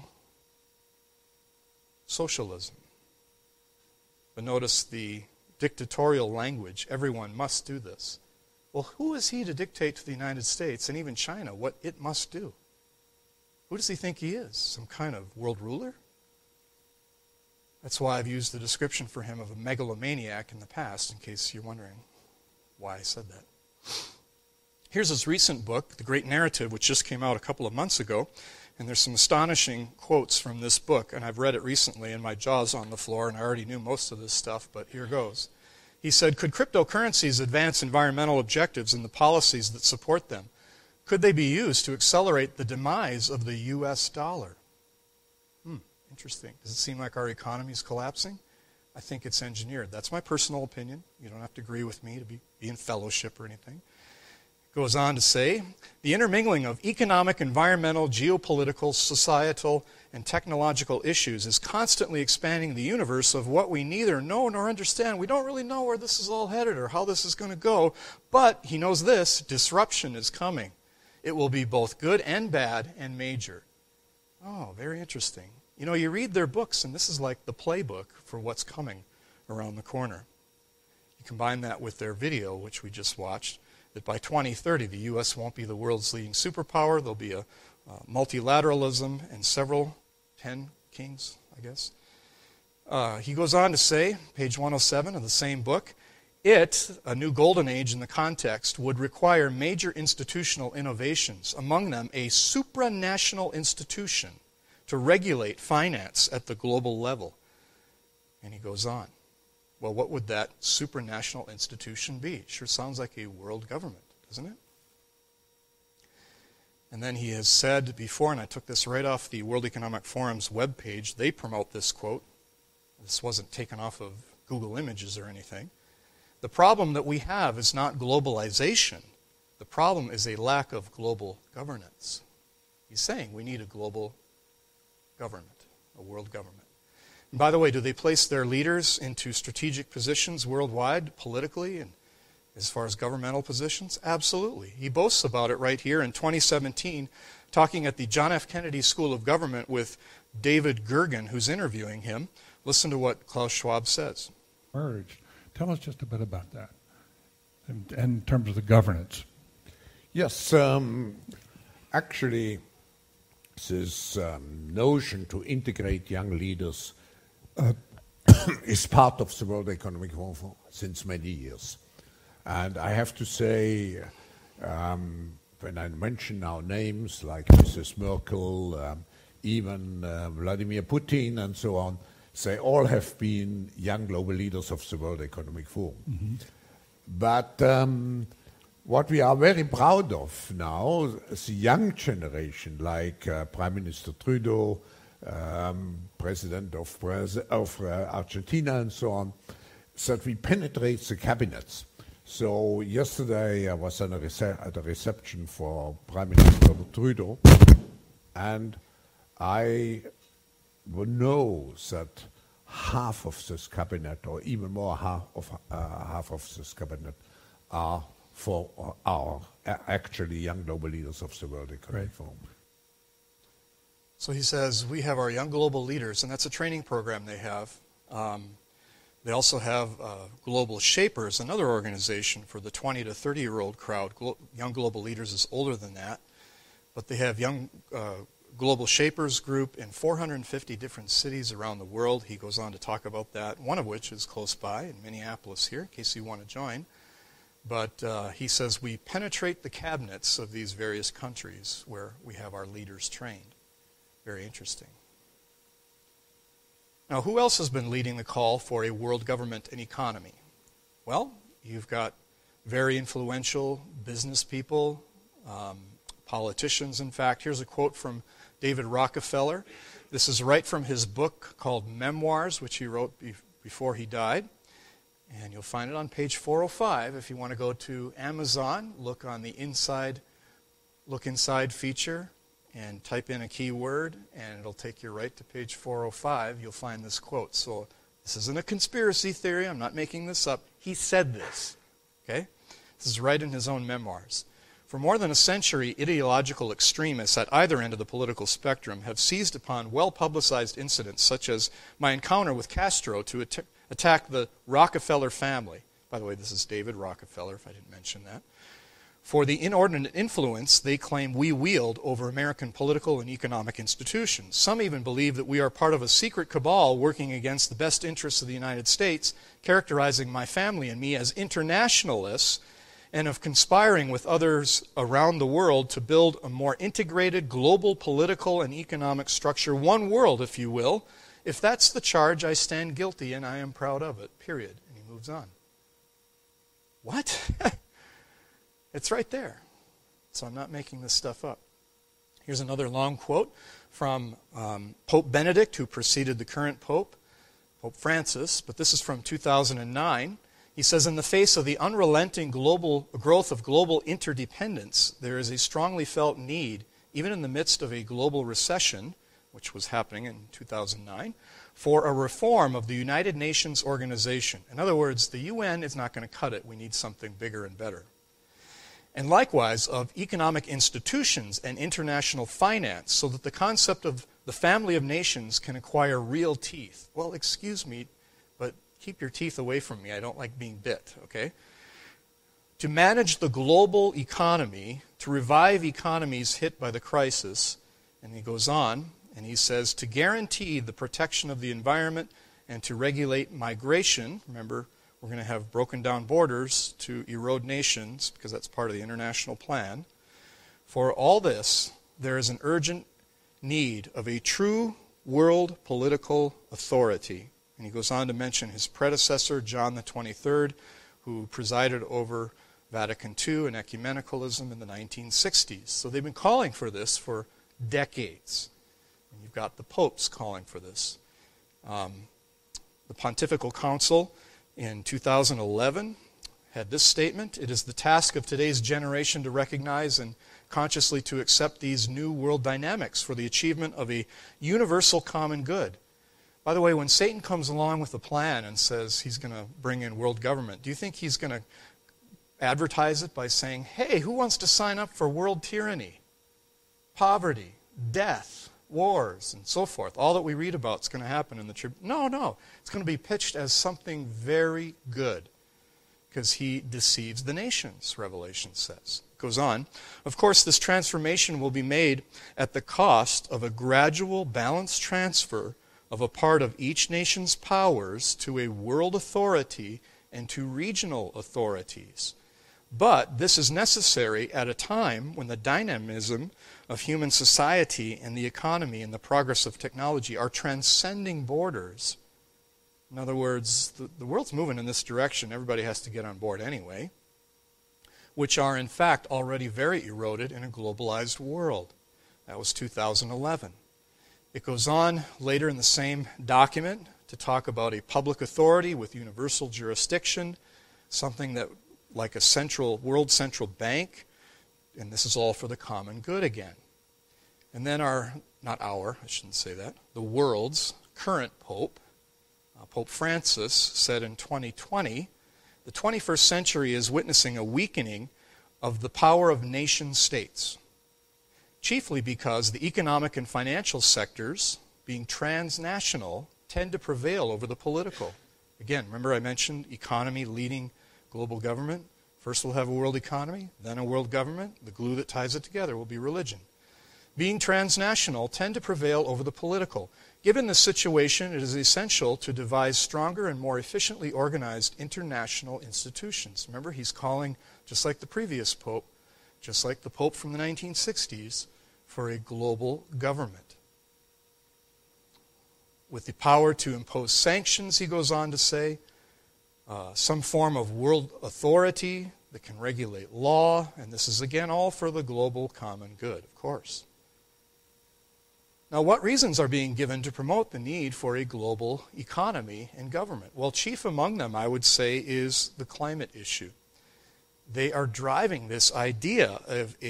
socialism. But notice the dictatorial language. Everyone must do this. Well, who is he to dictate to the United States and even China what it must do? Who does he think he is? Some kind of world ruler? That's why I've used the description for him of a megalomaniac in the past, in case you're wondering why I said that. Here's his recent book, The Great Narrative, which just came out a couple of months ago. And there's some astonishing quotes from this book, and I've read it recently, and my jaw's on the floor, and I already knew most of this stuff, but here goes. He said, could cryptocurrencies advance environmental objectives and the policies that support them? Could they be used to accelerate the demise of the U.S. dollar? Interesting. Does it seem like our economy is collapsing? I think it's engineered. That's my personal opinion. You don't have to agree with me to be in fellowship or anything. Goes on to say, the intermingling of economic, environmental, geopolitical, societal, and technological issues is constantly expanding the universe of what we neither know nor understand. We don't really know where this is all headed or how this is going to go, but he knows this, disruption is coming. It will be both good and bad and major. Oh, very interesting. You know, you read their books, and this is like the playbook for what's coming around the corner. You combine that with their video, which we just watched, that by 2030 the U.S. won't be the world's leading superpower. There'll be a multilateralism and several, 10 kings, I guess. He goes on to say, page 107 of the same book, a new golden age in the context, would require major institutional innovations, among them a supranational institution to regulate finance at the global level. And he goes on. Well, what would that supranational institution be? Sure sounds like a world government, doesn't it? And then he has said before, and I took this right off the World Economic Forum's webpage, they promote this quote. This wasn't taken off of Google Images or anything. The problem that we have is not globalization. The problem is a lack of global governance. He's saying we need a global government, a world government. And by the way, do they place their leaders into strategic positions worldwide, politically, and as far as governmental positions? Absolutely. He boasts about it right here in 2017, talking at the John F. Kennedy School of Government with David Gergen, who's interviewing him. Listen to what Klaus Schwab says. Tell us just a bit about that in terms of the governance. Yes, actually, this notion to integrate young leaders is part of the World Economic Forum since many years. And I have to say, when I mention now names like Mrs. Merkel, even Vladimir Putin and so on, they all have been young global leaders of the World Economic Forum. Mm-hmm. But what we are very proud of now, the young generation, like Prime Minister Trudeau, President of Argentina and so on, that we penetrate the cabinets. So yesterday I was at a reception for Prime Minister Trudeau, and I know that half of this cabinet, or even more half of this cabinet, are for our actually young global leaders of the World Economic Forum. So he says, we have our young global leaders, and that's a training program they have. They also have Global Shapers, another organization for the 20 to 30-year-old crowd. Young Global Leaders is older than that. But they have Young Global Shapers group in 450 different cities around the world. He goes on to talk about that, one of which is close by in Minneapolis here, in case you want to join. But he says we penetrate the cabinets of these various countries where we have our leaders trained. Very interesting. Now, who else has been leading the call for a world government and economy? Well, you've got very influential business people, politicians, in fact. Here's a quote from David Rockefeller. This is right from his book called Memoirs, which he wrote before he died. And you'll find it on page 405 if you want to go to Amazon, look on the inside look inside feature and type in a keyword, and it'll take you right to page 405. You'll find this quote. So this isn't a conspiracy theory. I'm not making this up. He said this. Okay? This is right in his own memoirs. For more than a century, ideological extremists at either end of the political spectrum have seized upon well-publicized incidents such as my encounter with Castro to attack the Rockefeller family. By the way, this is David Rockefeller, if I didn't mention that. For the inordinate influence they claim we wield over American political and economic institutions. Some even believe that we are part of a secret cabal working against the best interests of the United States, characterizing my family and me as internationalists, and of conspiring with others around the world to build a more integrated global political and economic structure, one world, if you will. If that's the charge, I stand guilty, and I am proud of it, period. And he moves on. What? It's right there. So I'm not making this stuff up. Here's another long quote from Pope Benedict, who preceded the current Pope, Pope Francis, but this is from 2009. He says, in the face of the unrelenting global growth of global interdependence, there is a strongly felt need, even in the midst of a global recession, which was happening in 2009, for a reform of the United Nations organization. In other words, the UN is not going to cut it. We need something bigger and better. And likewise of economic institutions and international finance, so that the concept of the family of nations can acquire real teeth. Well, excuse me, but keep your teeth away from me. I don't like being bit, okay? To manage the global economy, to revive economies hit by the crisis, and he goes on, and he says, to guarantee the protection of the environment and to regulate migration. Remember, we're going to have broken down borders to erode nations, because that's part of the international plan. For all this, there is an urgent need of a true world political authority. And he goes on to mention his predecessor, John the 23rd, who presided over Vatican II and ecumenicalism in the 1960s. So they've been calling for this for decades. And you've got the popes calling for this. The Pontifical Council in 2011 had this statement: it is the task of today's generation to recognize and consciously to accept these new world dynamics for the achievement of a universal common good. By the way, when Satan comes along with a plan and says he's going to bring in world government, do you think he's going to advertise it by saying, hey, who wants to sign up for world tyranny, poverty, death, wars, and so forth? All that we read about is going to happen in the tribulation. No. It's going to be pitched as something very good, because he deceives the nations, Revelation says. It goes on. Of course, this transformation will be made at the cost of a gradual, balanced transfer of a part of each nation's powers to a world authority and to regional authorities. But this is necessary at a time when the dynamism of human society and the economy and the progress of technology are transcending borders. In other words, the world's moving in this direction. Everybody has to get on board anyway, which are in fact already very eroded in a globalized world. That was 2011. It goes on later in the same document to talk about a public authority with universal jurisdiction, something that like a world central bank, and this is all for the common good again. And then the world's current Pope, Pope Francis, said in 2020, the 21st century is witnessing a weakening of the power of nation states, chiefly because the economic and financial sectors, being transnational, tend to prevail over the political. Again, remember I mentioned economy leading global government? First we'll have a world economy, then a world government. The glue that ties it together will be religion. Being transnational, tend to prevail over the political. Given this situation, it is essential to devise stronger and more efficiently organized international institutions. Remember, he's calling, just like the previous Pope, just like the Pope from the 1960s, for a global government. With the power to impose sanctions, he goes on to say, some form of world authority that can regulate law, and this is again all for the global common good, of course. Now, what reasons are being given to promote the need for a global economy and government? Well, chief among them, I would say, is the climate issue. They are driving this idea of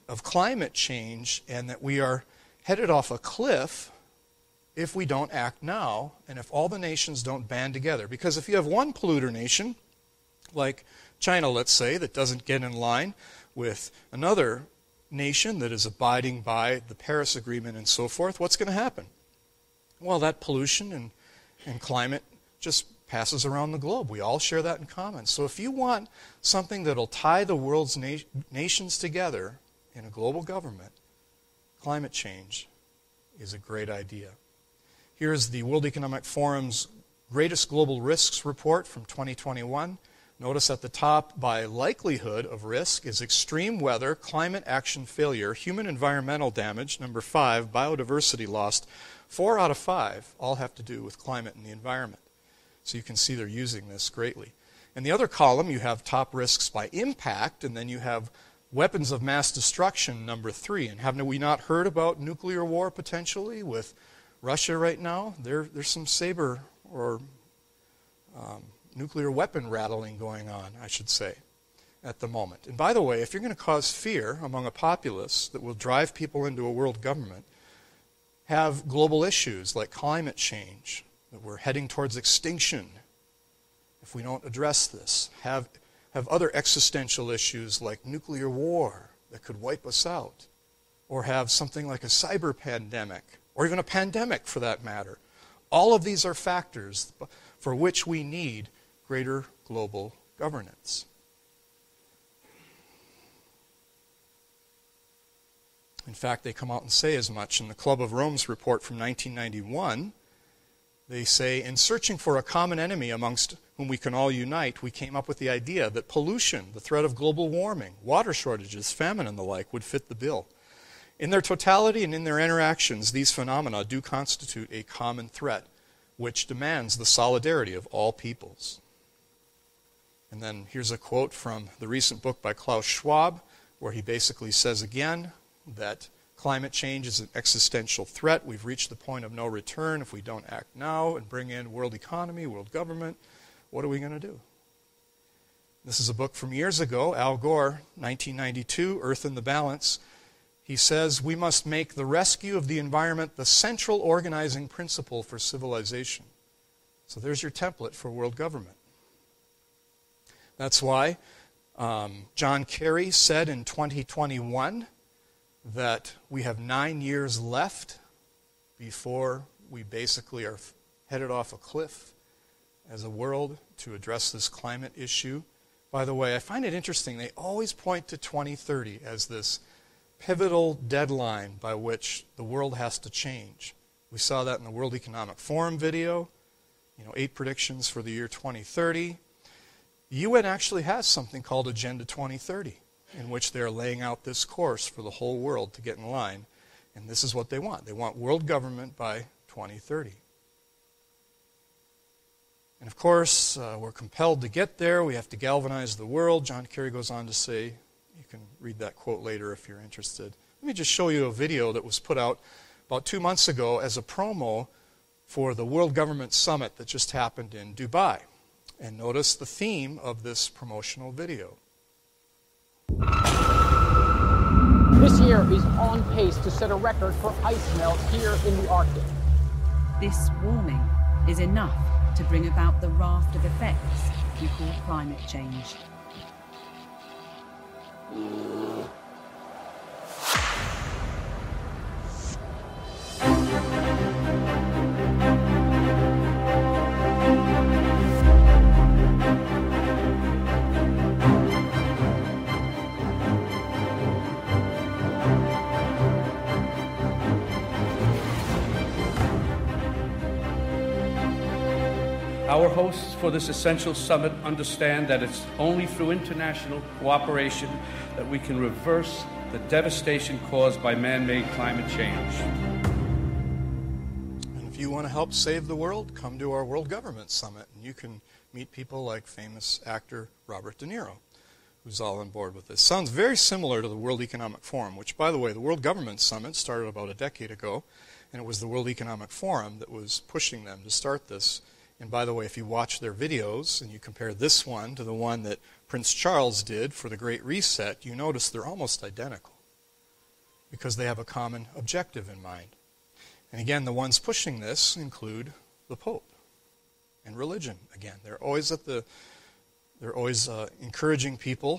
of climate change and that we are headed off a cliff if we don't act now and if all the nations don't band together. Because if you have one polluter nation, like China, let's say, that doesn't get in line with another nation that is abiding by the Paris Agreement and so forth, what's going to happen? Well, that pollution and climate just passes around the globe. We all share that in common. So if you want something that will tie the world's nations together in a global government, climate change is a great idea. Here's the World Economic Forum's Greatest Global Risks Report from 2021. Notice at the top, by likelihood of risk, is extreme weather, climate action failure, human environmental damage, number 5, biodiversity lost. 4 out of 5 all have to do with climate and the environment. So you can see they're using this greatly. In the other column, you have top risks by impact, and then you have weapons of mass destruction, number 3. And haven't we not heard about nuclear war potentially with Russia right now? There's some saber or nuclear weapon rattling going on, I should say, at the moment. And by the way, if you're going to cause fear among a populace that will drive people into a world government, have global issues like climate change, that we're heading towards extinction if we don't address this, have other existential issues like nuclear war that could wipe us out, or have something like a cyber pandemic, or even a pandemic for that matter. All of these are factors for which we need greater global governance. In fact, they come out and say as much. In the Club of Rome's report from 1991, they say, in searching for a common enemy amongst whom we can all unite, we came up with the idea that pollution, the threat of global warming, water shortages, famine, and the like would fit the bill. In their totality and in their interactions, these phenomena do constitute a common threat which demands the solidarity of all peoples. And then here's a quote from the recent book by Klaus Schwab, where he basically says again that climate change is an existential threat. We've reached the point of no return. If we don't act now and bring in world economy, world government, what are we going to do? This is a book from years ago, Al Gore, 1992, Earth in the Balance. He says, we must make the rescue of the environment the central organizing principle for civilization. So there's your template for world government. That's why John Kerry said in 2021 that we have 9 years left before we basically are headed off a cliff as a world to address this climate issue. By the way, I find it interesting, they always point to 2030 as this pivotal deadline by which the world has to change. We saw that in the World Economic Forum video, 8 predictions for the year 2030. The UN actually has something called Agenda 2030, in which they're laying out this course for the whole world to get in line. And this is what they want. They want world government by 2030. And of course, we're compelled to get there. We have to galvanize the world. John Kerry goes on to say, you can read that quote later if you're interested. Let me just show you a video that was put out about 2 months ago as a promo for the World Government Summit that just happened in Dubai. And notice the theme of this promotional video. This year is on pace to set a record for ice melt here in the Arctic. This warming is enough to bring about the raft of effects we call climate change. Our hosts for this essential summit understand that it's only through international cooperation that we can reverse the devastation caused by man-made climate change. And if you want to help save the world, come to our World Government Summit, and you can meet people like famous actor Robert De Niro, who's all on board with this. Sounds very similar to the World Economic Forum, which, by the way, the World Government Summit started about a decade ago, and it was the World Economic Forum that was pushing them to start this. And by the way, if you watch their videos and you compare this one to the one that Prince Charles did for the Great Reset, you notice they're almost identical. because they have a common objective in mind. And again, the ones pushing this include the Pope and religion. Again, they're always encouraging people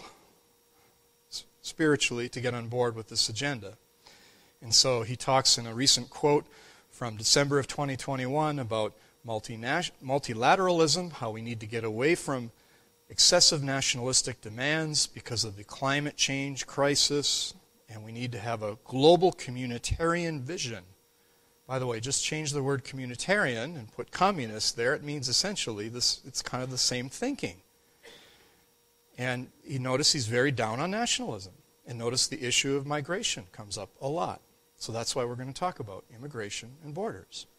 spiritually to get on board with this agenda. And so he talks in a recent quote from December of 2021 about multilateralism, how we need to get away from excessive nationalistic demands because of the climate change crisis, and we need to have a global communitarian vision. By the way, just change the word communitarian and put communist there. It means essentially this. It's kind of the same thinking. And you notice he's very down on nationalism. And notice the issue of migration comes up a lot. So that's why we're going to talk about immigration and borders.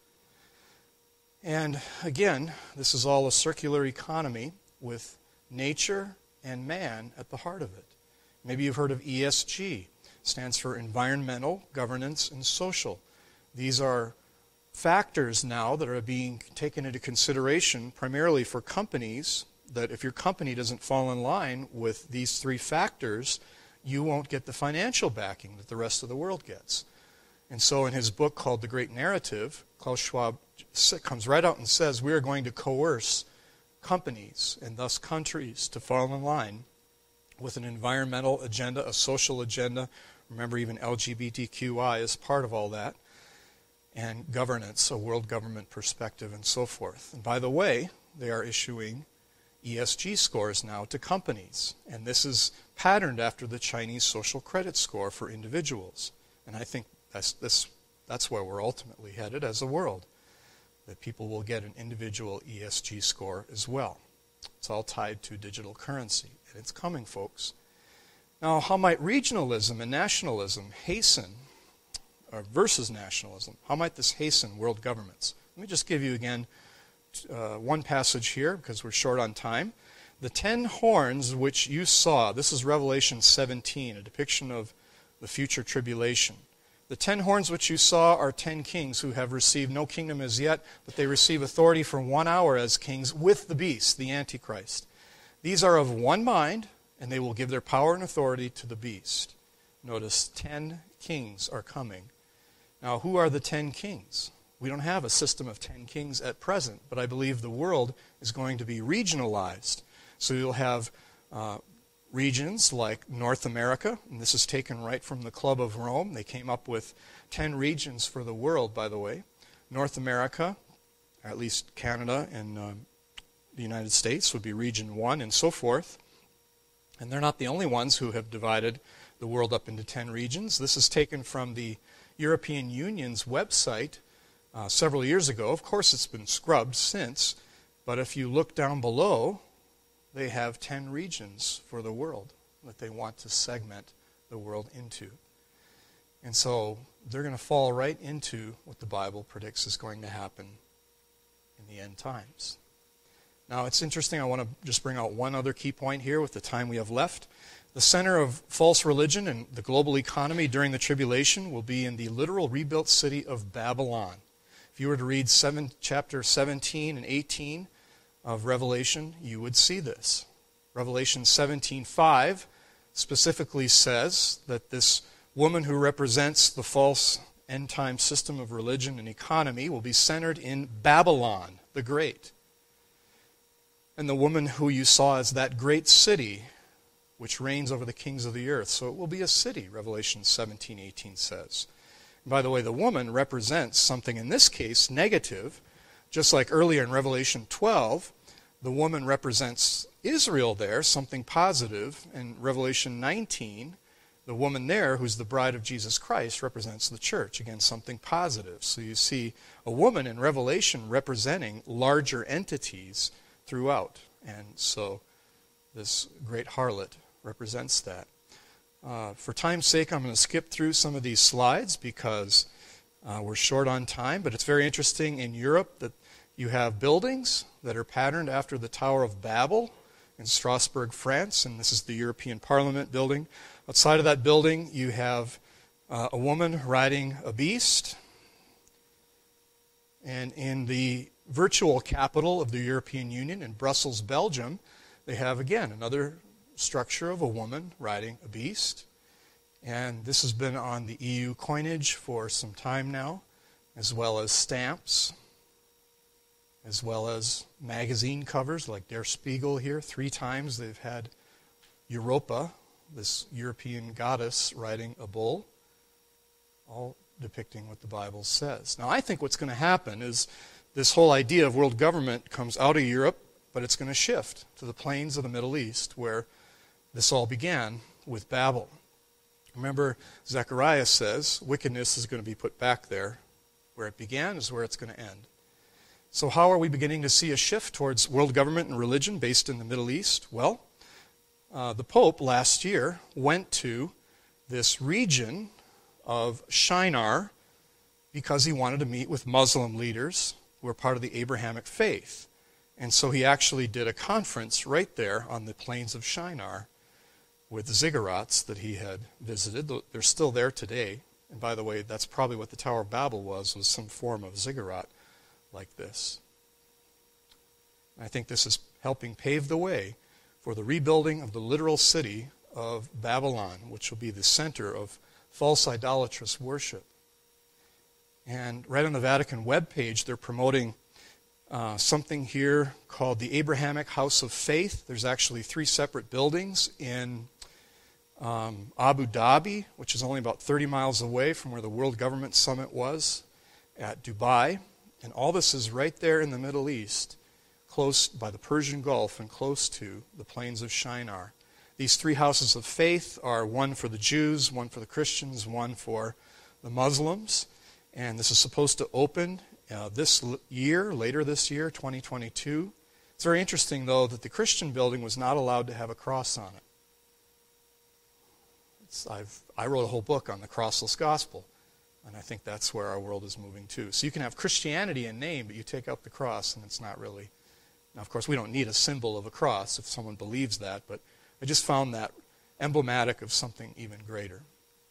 And again, this is all a circular economy with nature and man at the heart of it. Maybe you've heard of ESG. It stands for environmental, governance, and social. These are factors now that are being taken into consideration primarily for companies, that if your company doesn't fall in line with these three factors, you won't get the financial backing that the rest of the world gets. And so in his book called The Great Narrative, Klaus Schwab comes right out and says we are going to coerce companies and thus countries to fall in line with an environmental agenda, a social agenda. Remember, even LGBTQI is part of all that. And governance, a world government perspective, and so forth. And by the way, they are issuing ESG scores now to companies. And this is patterned after the Chinese social credit score for individuals. And I think that's where we're ultimately headed as a world, that people will get an individual ESG score as well. It's all tied to digital currency, and it's coming, folks. Now, how might regionalism and nationalism hasten, or versus nationalism, how might this hasten world governments? Let me just give you again one passage here, because we're short on time. The 10 horns which you saw, this is Revelation 17, a depiction of the future tribulation. The 10 horns which you saw are 10 kings who have received no kingdom as yet, but they receive authority for 1 hour as kings with the beast, the Antichrist. These are of one mind, and they will give their power and authority to the beast. Notice 10 kings are coming. Now, who are the 10 kings? We don't have a system of 10 kings at present, but I believe the world is going to be regionalized. So you'll have regions like North America, and this is taken right from the Club of Rome. They came up with 10 regions for the world, by the way. North America, or at least Canada and the United States would be region 1 and so forth. And they're not the only ones who have divided the world up into 10 regions. This is taken from the European Union's website several years ago. Of course, it's been scrubbed since, but if you look down below, they have 10 regions for the world that they want to segment the world into. And so they're going to fall right into what the Bible predicts is going to happen in the end times. Now, it's interesting. I want to just bring out one other key point here with the time we have left. The center of false religion and the global economy during the tribulation will be in the literal rebuilt city of Babylon. If you were to read chapter 17 and 18 of Revelation, you would see this. Revelation 17:5 specifically says that this woman who represents the false end-time system of religion and economy will be centered in Babylon the Great. And the woman who you saw as that great city which reigns over the kings of the earth. So it will be a city, Revelation 17:18 says. And by the way, the woman represents something, in this case, negative. Just like earlier in Revelation 12, the woman represents Israel there, something positive. In Revelation 19, the woman there, who's the bride of Jesus Christ, represents the church. Again, something positive. So you see a woman in Revelation representing larger entities throughout. And so this great harlot represents that. For time's sake, I'm going to skip through some of these slides because we're short on time, but it's very interesting in Europe that you have buildings that are patterned after the Tower of Babel in Strasbourg, France, and this is the European Parliament building. Outside of that building, you have a woman riding a beast. And in the virtual capital of the European Union, in Brussels, Belgium, they have, again, another structure of a woman riding a beast. And this has been on the EU coinage for some time now, as well as stamps, as well as magazine covers like Der Spiegel here. 3 times they've had Europa, this European goddess, riding a bull, all depicting what the Bible says. Now, I think what's going to happen is this whole idea of world government comes out of Europe, but it's going to shift to the plains of the Middle East, where this all began with Babel. Remember, Zechariah says wickedness is going to be put back there. Where it began is where it's going to end. So how are we beginning to see a shift towards world government and religion based in the Middle East? Well, the Pope last year went to this region of Shinar because he wanted to meet with Muslim leaders who are part of the Abrahamic faith. And so he actually did a conference right there on the plains of Shinar with the ziggurats that he had visited. They're still there today. And by the way, that's probably what the Tower of Babel was some form of ziggurat like this. I think this is helping pave the way for the rebuilding of the literal city of Babylon, which will be the center of false idolatrous worship. And right on the Vatican webpage, they're promoting something here called the Abrahamic House of Faith. There's actually 3 separate buildings in Abu Dhabi, which is only about 30 miles away from where the World Government Summit was, at Dubai. And all this is right there in the Middle East, close by the Persian Gulf and close to the plains of Shinar. These 3 houses of faith are one for the Jews, one for the Christians, one for the Muslims. And this is supposed to open this year, later this year, 2022. It's very interesting, though, that the Christian building was not allowed to have a cross on it. I wrote a whole book on the crossless gospel, and I think that's where our world is moving to. So you can have Christianity in name, but you take out the cross, and it's not really. Now, of course, we don't need a symbol of a cross if someone believes that, but I just found that emblematic of something even greater.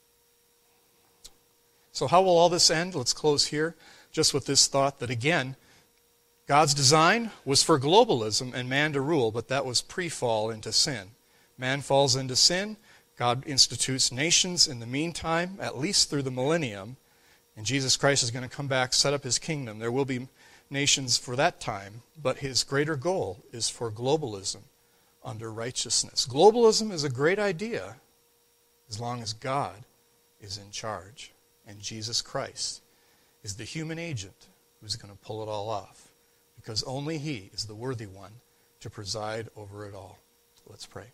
So how will all this end? Let's close here just with this thought that, again, God's design was for globalism and man to rule, but that was pre-fall into sin. Man falls into sin. God institutes nations in the meantime, at least through the millennium, and Jesus Christ is going to come back, set up his kingdom. There will be nations for that time, but his greater goal is for globalism under righteousness. Globalism is a great idea as long as God is in charge, and Jesus Christ is the human agent who's going to pull it all off, because only he is the worthy one to preside over it all. Let's pray.